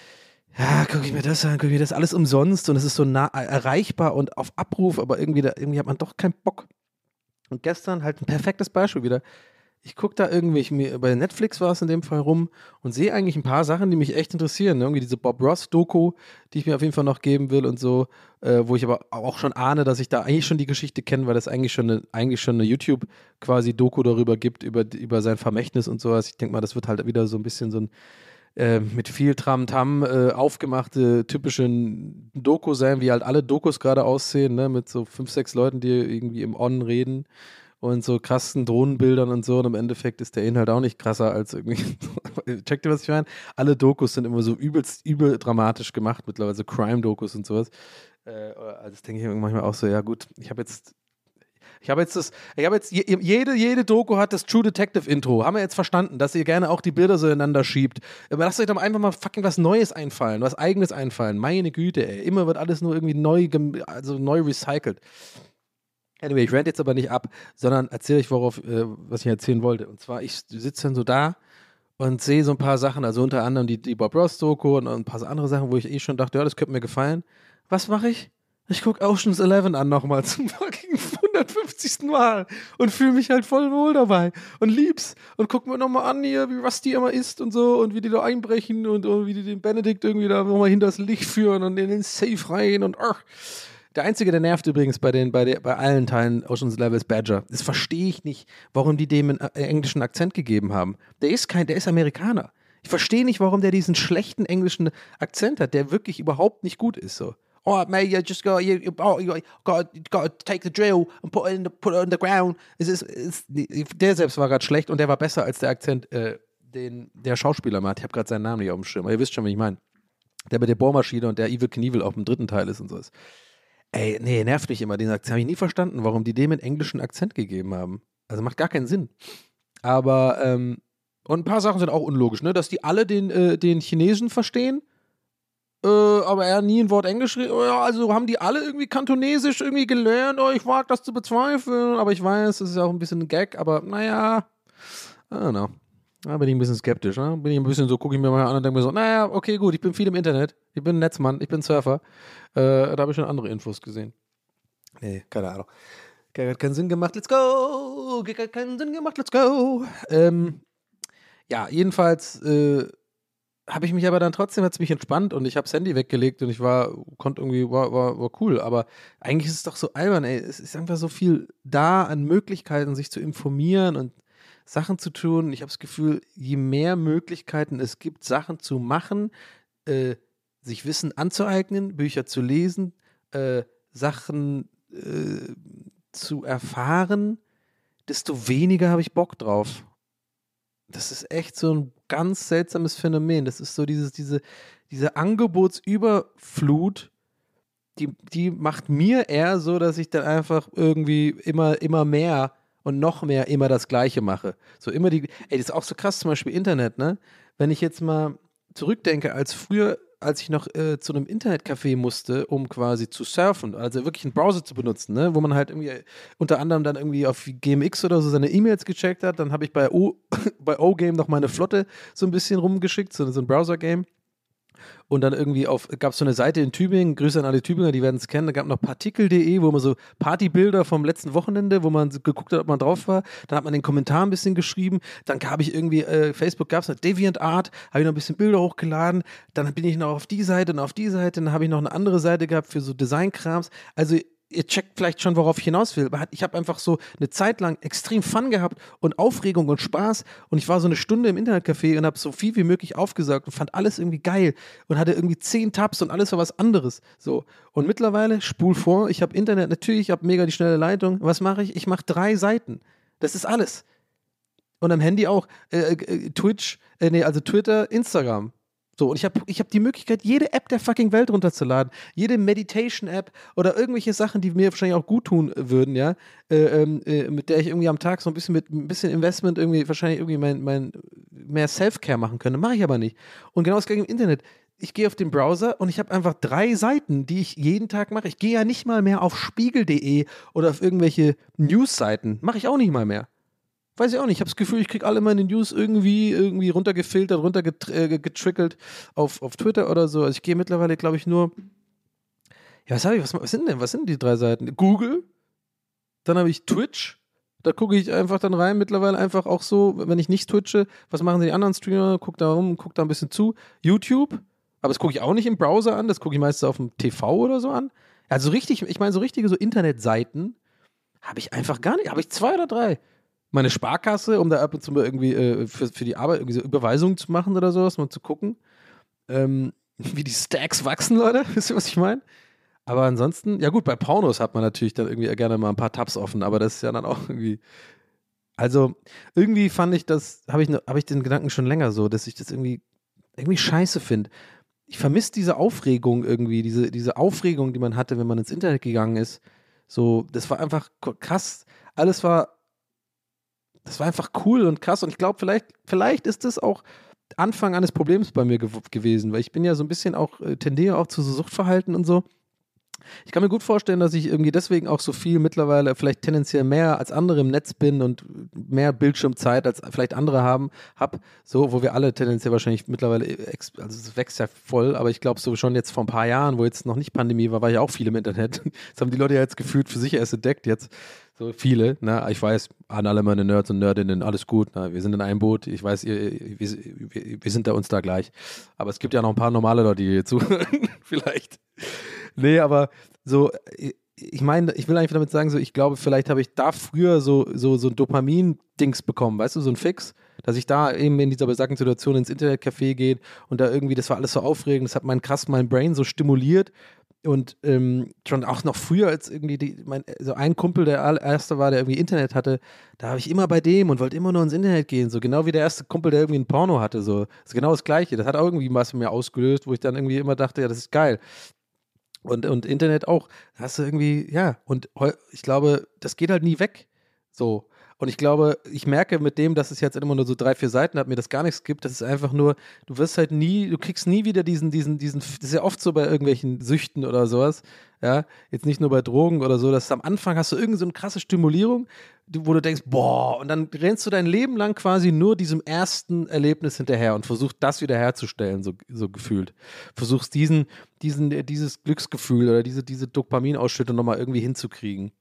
ja, gucke ich mir das an, gucke ich mir das alles umsonst und es ist so nah erreichbar und auf Abruf, aber irgendwie, da, irgendwie hat man doch keinen Bock. Und gestern halt ein perfektes Beispiel wieder. Ich gucke da irgendwie, ich, mir, bei Netflix war es in dem Fall rum und sehe eigentlich ein paar Sachen, die mich echt interessieren. Ne? Irgendwie diese Bob Ross-Doku, die ich mir auf jeden Fall noch geben will und so, äh, wo ich aber auch schon ahne, dass ich da eigentlich schon die Geschichte kenne, weil es eigentlich schon eine, eigentlich schon eine YouTube-quasi-Doku darüber gibt, über, über sein Vermächtnis und sowas. Ich denke mal, das wird halt wieder so ein bisschen so ein äh, mit viel Tram-Tam äh, aufgemachte typische Doku sein, wie halt alle Dokus gerade aussehen, ne? Mit so fünf, sechs Leuten, die irgendwie im On reden. Und so krassen Drohnenbildern und so. Und im Endeffekt ist der Inhalt auch nicht krasser als irgendwie. Checkt ihr, was ich meine? Alle Dokus sind immer so übelst, übel dramatisch gemacht, mittlerweile so Crime-Dokus und sowas. Äh, also das denke ich manchmal auch so, ja gut, ich habe jetzt. Ich habe jetzt das, ich habe jetzt, jede, jede Doku hat das True Detective Intro. Haben wir jetzt verstanden, dass ihr gerne auch die Bilder so ineinander schiebt. Aber lasst euch doch einfach mal fucking was Neues einfallen, was Eigenes einfallen. Meine Güte, ey. Immer wird alles nur irgendwie neu, also neu recycelt. Anyway, ich rant jetzt aber nicht ab, sondern erzähle euch, worauf, äh, was ich erzählen wollte. Und zwar, ich sitze dann so da und sehe so ein paar Sachen, also unter anderem die, die Bob Ross-Doku und ein paar andere Sachen, wo ich eh schon dachte, ja, das könnte mir gefallen. Was mache ich? Ich gucke Ocean's Eleven an nochmal zum fucking hundertfünfzigsten Mal und fühle mich halt voll wohl dabei und lieb's und guck mir nochmal an hier, wie was die immer isst und so und wie die da einbrechen und, und wie die den Benedikt irgendwie da nochmal hinters Licht führen und in den Safe rein und ach. Der Einzige, der nervt übrigens bei, den, bei, der, bei allen Teilen Ocean's Eleven ist Badger. Das verstehe ich nicht, warum die dem einen äh, englischen Akzent gegeben haben. Der ist kein, der ist Amerikaner. Ich verstehe nicht, warum der diesen schlechten englischen Akzent hat, der wirklich überhaupt nicht gut ist. So. Oh, mate, you just got, you, you, oh, you got, you got to take the drill and put it in the, put it on the ground. Es ist, es, der selbst war gerade schlecht und der war besser als der Akzent, äh, den der Schauspieler macht. Ich habe gerade seinen Namen nicht auf dem Schirm, aber ihr wisst schon, wie ich meine. Der mit der Bohrmaschine und der Evil Knievel auch im dritten Teil ist und so ist. Ey, nee, nervt mich immer, den Akzent. Habe ich nie verstanden, warum die dem einen englischen Akzent gegeben haben. Also macht gar keinen Sinn. Aber, ähm, und ein paar Sachen sind auch unlogisch, ne? Dass die alle den, äh, den Chinesen verstehen, äh, aber er nie ein Wort Englisch redet. Ja, also haben die alle irgendwie Kantonesisch irgendwie gelernt. Oh, ich wage das zu bezweifeln. Aber ich weiß, das ist auch ein bisschen ein Gag, aber naja, I don't know. Da bin ich ein bisschen skeptisch, ne? Bin ich ein bisschen so, gucke ich mir mal an und denke mir so, naja, okay, gut, ich bin viel im Internet. Ich bin ein Netzmann, ich bin Surfer. Äh, da habe ich schon andere Infos gesehen. Nee, keine Ahnung. Hat keinen Sinn gemacht, let's go! Hat keinen Sinn gemacht, let's go! Ähm, ja, jedenfalls äh, habe ich mich aber dann trotzdem, hat es mich entspannt und ich habe das Handy weggelegt und ich war, konnte irgendwie, war, war, war cool. Aber eigentlich ist es doch so albern, ey. Es ist einfach so viel da an Möglichkeiten, sich zu informieren und Sachen zu tun. Ich habe das Gefühl, je mehr Möglichkeiten es gibt, Sachen zu machen, äh, sich Wissen anzueignen, Bücher zu lesen, äh, Sachen äh, zu erfahren, desto weniger habe ich Bock drauf. Das ist echt so ein ganz seltsames Phänomen. Das ist so dieses, diese, diese Angebotsüberflut, die, die macht mir eher so, dass ich dann einfach irgendwie immer, immer mehr und noch mehr immer das Gleiche mache. So immer die, ey, das ist auch so krass, zum Beispiel Internet, ne? Wenn ich jetzt mal zurückdenke, als früher, als ich noch äh, zu einem Internetcafé musste, um quasi zu surfen, also wirklich einen Browser zu benutzen, ne? Wo man halt irgendwie unter anderem dann irgendwie auf G M X oder so seine E-Mails gecheckt hat, dann habe ich bei O, bei O-Game noch meine Flotte so ein bisschen rumgeschickt, so, so ein Browser-Game. und dann irgendwie auf, gab es so eine Seite in Tübingen, Grüße an alle Tübinger, die werden es kennen, da gab noch partikel punkt de, wo man so Partybilder vom letzten Wochenende, wo man so geguckt hat, ob man drauf war, dann hat man den Kommentar ein bisschen geschrieben, dann habe ich irgendwie, äh, Facebook gab es noch DeviantArt, habe ich noch ein bisschen Bilder hochgeladen, dann bin ich noch auf die Seite und auf die Seite, dann habe ich noch eine andere Seite gehabt für so Designkrams, also ihr checkt vielleicht schon, worauf ich hinaus will. Ich habe einfach so eine Zeit lang extrem Fun gehabt und Aufregung und Spaß und ich war so eine Stunde im Internetcafé und habe so viel wie möglich aufgesaugt und fand alles irgendwie geil und hatte irgendwie zehn Tabs und alles war was anderes. So. Und mittlerweile, spul vor, ich habe Internet, natürlich, ich habe mega die schnelle Leitung. Was mache ich? Ich mache drei Seiten. Das ist alles. Und am Handy auch äh, äh, Twitch, äh, nee, also Twitter, Instagram. So, und ich habe ich hab die Möglichkeit, jede App der fucking Welt runterzuladen. Jede Meditation-App oder irgendwelche Sachen, die mir wahrscheinlich auch gut tun würden, ja, äh, äh, mit der ich irgendwie am Tag so ein bisschen mit ein bisschen Investment irgendwie wahrscheinlich irgendwie mein, mein mehr Self-Care machen könnte. Mache ich aber nicht. Und genau das gleiche im Internet. Ich gehe auf den Browser und ich habe einfach drei Seiten, die ich jeden Tag mache. Ich gehe ja nicht mal mehr auf spiegel punkt de oder auf irgendwelche News-Seiten. Mache ich auch nicht mal mehr. Weiß ich auch nicht. Ich habe das Gefühl, ich kriege alle meine News irgendwie, irgendwie runtergefiltert, runtergetrickelt auf, auf Twitter oder so. Also ich gehe mittlerweile, glaube ich, nur. Ja, was habe ich? Was, was sind denn? Was sind die drei Seiten? Google, dann habe ich Twitch. Da gucke ich einfach dann rein, mittlerweile einfach auch so, wenn ich nicht twitche, was machen die anderen Streamer? Guck da rum, guck da ein bisschen zu. YouTube, aber das gucke ich auch nicht im Browser an, das gucke ich meistens auf dem T V oder so an. Also richtig, ich meine, so richtige so Internetseiten habe ich einfach gar nicht. Habe ich zwei oder drei. Meine Sparkasse, um da ab und zu mal irgendwie äh, für, für die Arbeit irgendwie so Überweisungen zu machen oder sowas, mal zu gucken, ähm, wie die Stacks wachsen, Leute. Wisst ihr, was ich meine? Aber ansonsten, ja gut, bei Pornos hat man natürlich dann irgendwie gerne mal ein paar Tabs offen, aber das ist ja dann auch irgendwie. Also, irgendwie fand ich das, habe ich, ne, hab ich den Gedanken schon länger so, dass ich das irgendwie, irgendwie scheiße finde. Ich vermisse diese Aufregung irgendwie, diese, diese Aufregung, die man hatte, wenn man ins Internet gegangen ist. So, das war einfach krass. Alles war. Das war einfach cool und krass und ich glaube, vielleicht, vielleicht ist das auch Anfang eines Problems bei mir ge- gewesen, weil ich bin ja so ein bisschen auch, äh, tendiere auch zu so Suchtverhalten und so. Ich kann mir gut vorstellen, dass ich irgendwie deswegen auch so viel mittlerweile vielleicht tendenziell mehr als andere im Netz bin und mehr Bildschirmzeit als vielleicht andere haben, hab, so, wo wir alle tendenziell wahrscheinlich mittlerweile, ex- also es wächst ja voll, aber ich glaube so schon jetzt vor ein paar Jahren, wo jetzt noch nicht Pandemie war, war ja auch viel im Internet. Das haben die Leute ja jetzt gefühlt für sich erst entdeckt jetzt. So viele, ne? Ich weiß, an alle meine Nerds und Nerdinnen, alles gut, ne? Wir sind in einem Boot, ich weiß, ihr, wir, wir, wir sind da uns da gleich. Aber es gibt ja noch ein paar normale Leute, die hier zuhören, vielleicht. Nee, aber so, ich meine, ich will einfach damit sagen, so, ich glaube, vielleicht habe ich da früher so, so, so ein Dopamin-Dings bekommen, weißt du, so ein Fix, dass ich da eben in dieser besagten Situation ins Internetcafé gehe und da irgendwie, das war alles so aufregend, das hat mein krass mein Brain so stimuliert. Und ähm, schon auch noch früher als irgendwie die, mein, so ein Kumpel, der erste war, der irgendwie Internet hatte, da habe ich immer bei dem und wollte immer nur ins Internet gehen, so genau wie der erste Kumpel, der irgendwie ein Porno hatte, so. Das ist genau das Gleiche. Das hat auch irgendwie was in mir ausgelöst, wo ich dann irgendwie immer dachte, ja, das ist geil. Und, und Internet auch. Da hast du irgendwie, ja, und heu, ich glaube, das geht halt nie weg. So. Und ich glaube, ich merke mit dem, dass es jetzt immer nur so drei, vier Seiten hat, mir das gar nichts gibt, das ist einfach nur, du wirst halt nie, du kriegst nie wieder diesen, diesen, diesen, das ist ja oft so bei irgendwelchen Süchten oder sowas, ja, jetzt nicht nur bei Drogen oder so, dass am Anfang hast du irgend so eine krasse Stimulierung, wo du denkst, boah, und dann rennst du dein Leben lang quasi nur diesem ersten Erlebnis hinterher und versuchst das wieder herzustellen, so, so gefühlt. Versuchst diesen, diesen, dieses Glücksgefühl oder diese, diese Dopaminausschüttung nochmal irgendwie hinzukriegen.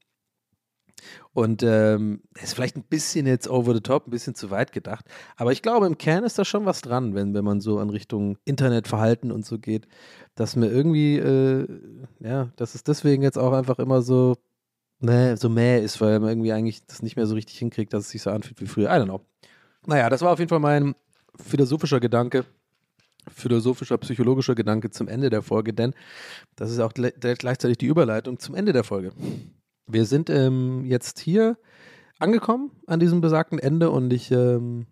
Und ähm, ist vielleicht ein bisschen jetzt over the top, ein bisschen zu weit gedacht. Aber ich glaube, im Kern ist da schon was dran, wenn, wenn man so in Richtung Internetverhalten und so geht, dass mir irgendwie, äh, ja, dass es deswegen jetzt auch einfach immer so, ne, so mäh ist, weil man irgendwie eigentlich das nicht mehr so richtig hinkriegt, dass es sich so anfühlt wie früher. I don't know. Naja, das war auf jeden Fall mein philosophischer Gedanke, philosophischer, psychologischer Gedanke zum Ende der Folge, denn das ist auch gle- gleichzeitig die Überleitung zum Ende der Folge. Wir sind ähm, jetzt hier angekommen an diesem besagten Ende und ich ähm,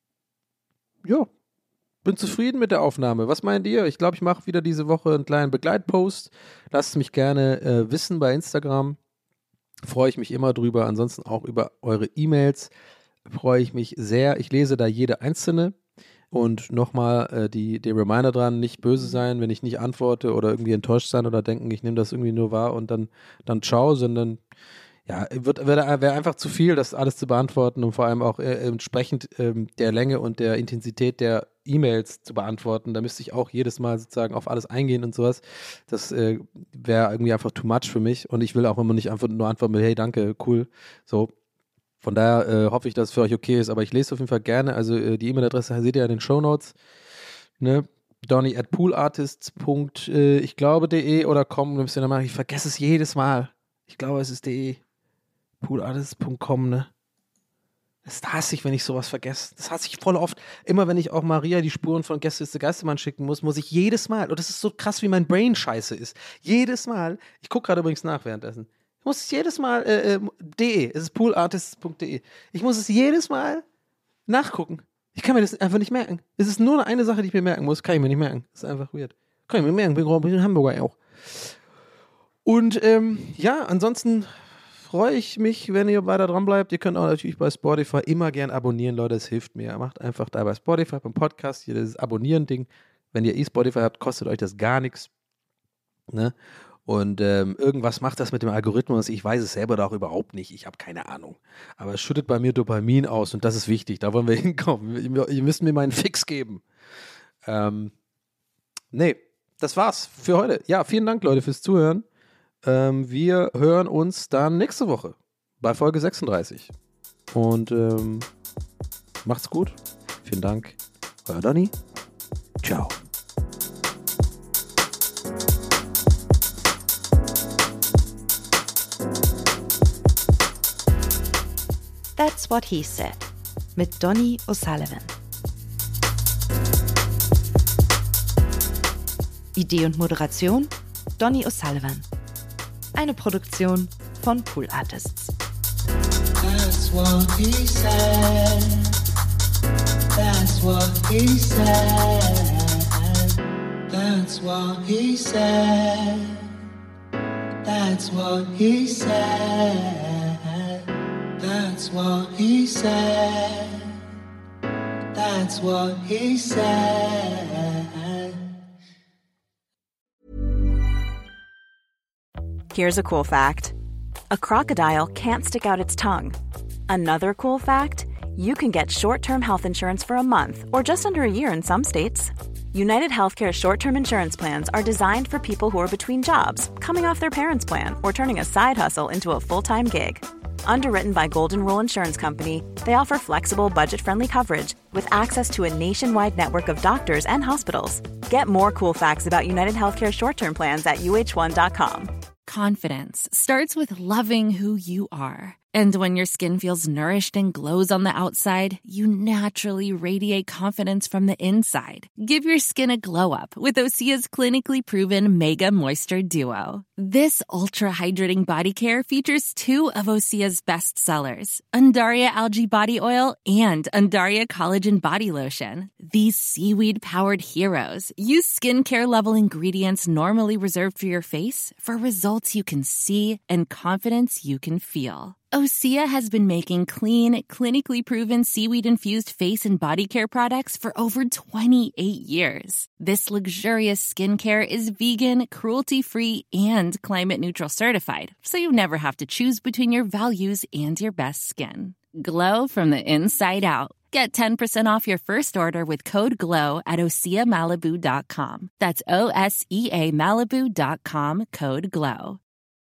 ja, bin zufrieden mit der Aufnahme. Was meint ihr? Ich glaube, ich mache wieder diese Woche einen kleinen Begleitpost. Lasst mich gerne äh, wissen bei Instagram. Freue ich mich immer drüber. Ansonsten auch über eure E-Mails freue ich mich sehr. Ich lese da jede einzelne. Und nochmal äh, die, die Reminder dran, nicht böse sein, wenn ich nicht antworte oder irgendwie enttäuscht sein oder denken, ich nehme das irgendwie nur wahr und dann, dann ciao, sondern ja, wird, wäre wär einfach zu viel, das alles zu beantworten und vor allem auch äh, entsprechend ähm, der Länge und der Intensität der E-Mails zu beantworten. Da müsste ich auch jedes Mal sozusagen auf alles eingehen und sowas. Das äh, wäre irgendwie einfach too much für mich. Und ich will auch immer nicht einfach nur antworten mit, hey, danke, cool. So. Von daher äh, hoffe ich, dass es für euch okay ist. Aber ich lese auf jeden Fall gerne. Also äh, die E-Mail-Adresse seht ihr in den Shownotes. Ne? Donny at poolartists. Äh, ich glaube de oder com. Ich vergesse es jedes Mal. Ich glaube, es ist de. poolartists punkt com, ne? Das hasse ich, wenn ich sowas vergesse. Das hasse ich voll oft. Immer wenn ich auch Maria die Spuren von Gästeliste Geistermann schicken muss, muss ich jedes Mal, und das ist so krass, wie mein Brain scheiße ist, jedes Mal, ich gucke gerade übrigens nach währenddessen, ich muss es jedes Mal, äh, äh, de, es ist poolartists punkt de, ich muss es jedes Mal nachgucken. Ich kann mir das einfach nicht merken. Es ist nur eine Sache, die ich mir merken muss, kann ich mir nicht merken. Das ist einfach weird. Kann ich mir merken, bin in Hamburger auch. Und ähm, ja, ansonsten freue ich mich, wenn ihr weiter dran bleibt. Ihr könnt auch natürlich bei Spotify immer gern abonnieren, Leute, es hilft mir. Macht einfach da bei Spotify beim Podcast hier das Abonnieren-Ding. Wenn ihr E-Spotify habt, kostet euch das gar nichts. Ne? Und ähm, irgendwas macht das mit dem Algorithmus. Ich weiß es selber da auch überhaupt nicht. Ich habe keine Ahnung. Aber es schüttet bei mir Dopamin aus und das ist wichtig. Da wollen wir hinkommen. Ihr müsst mir meinen Fix geben. Ähm, nee, das war's für heute. Ja, vielen Dank, Leute, fürs Zuhören. Ähm, wir hören uns dann nächste Woche bei Folge sechsunddreißig. Und ähm, macht's gut. Vielen Dank. Euer Donny. Ciao. That's What He Said mit Donny O'Sullivan. Idee und Moderation Donny O'Sullivan. Eine Produktion von Pool Artists. That's what he said. That's what he said. That's what he said. That's what he said. That's what he said. That's what he said. Here's a cool fact. A crocodile can't stick out its tongue. Another cool fact, you can get short-term health insurance for a month or just under a year in some states. United Healthcare short-term insurance plans are designed for people who are between jobs, coming off their parents' plan, or turning a side hustle into a full-time gig. Underwritten by Golden Rule Insurance Company, they offer flexible, budget-friendly coverage with access to a nationwide network of doctors and hospitals. Get more cool facts about United Healthcare short-term plans at U H one dot com. Confidence starts with loving who you are. And when your skin feels nourished and glows on the outside, you naturally radiate confidence from the inside. Give your skin a glow up with Osea's clinically proven Mega Moisture Duo. This ultra-hydrating body care features two of Osea's best sellers, Undaria Algae Body Oil and Undaria Collagen Body Lotion. These seaweed-powered heroes use skincare-level ingredients normally reserved for your face for results you can see and confidence you can feel. Osea has been making clean, clinically proven seaweed-infused face and body care products for over twenty-eight years. This luxurious skincare is vegan, cruelty-free, and climate-neutral certified, so you never have to choose between your values and your best skin. Glow from the inside out. Get ten percent off your first order with code GLOW at osea malibu dot com. That's O S E A Malibu dot com, code GLOW.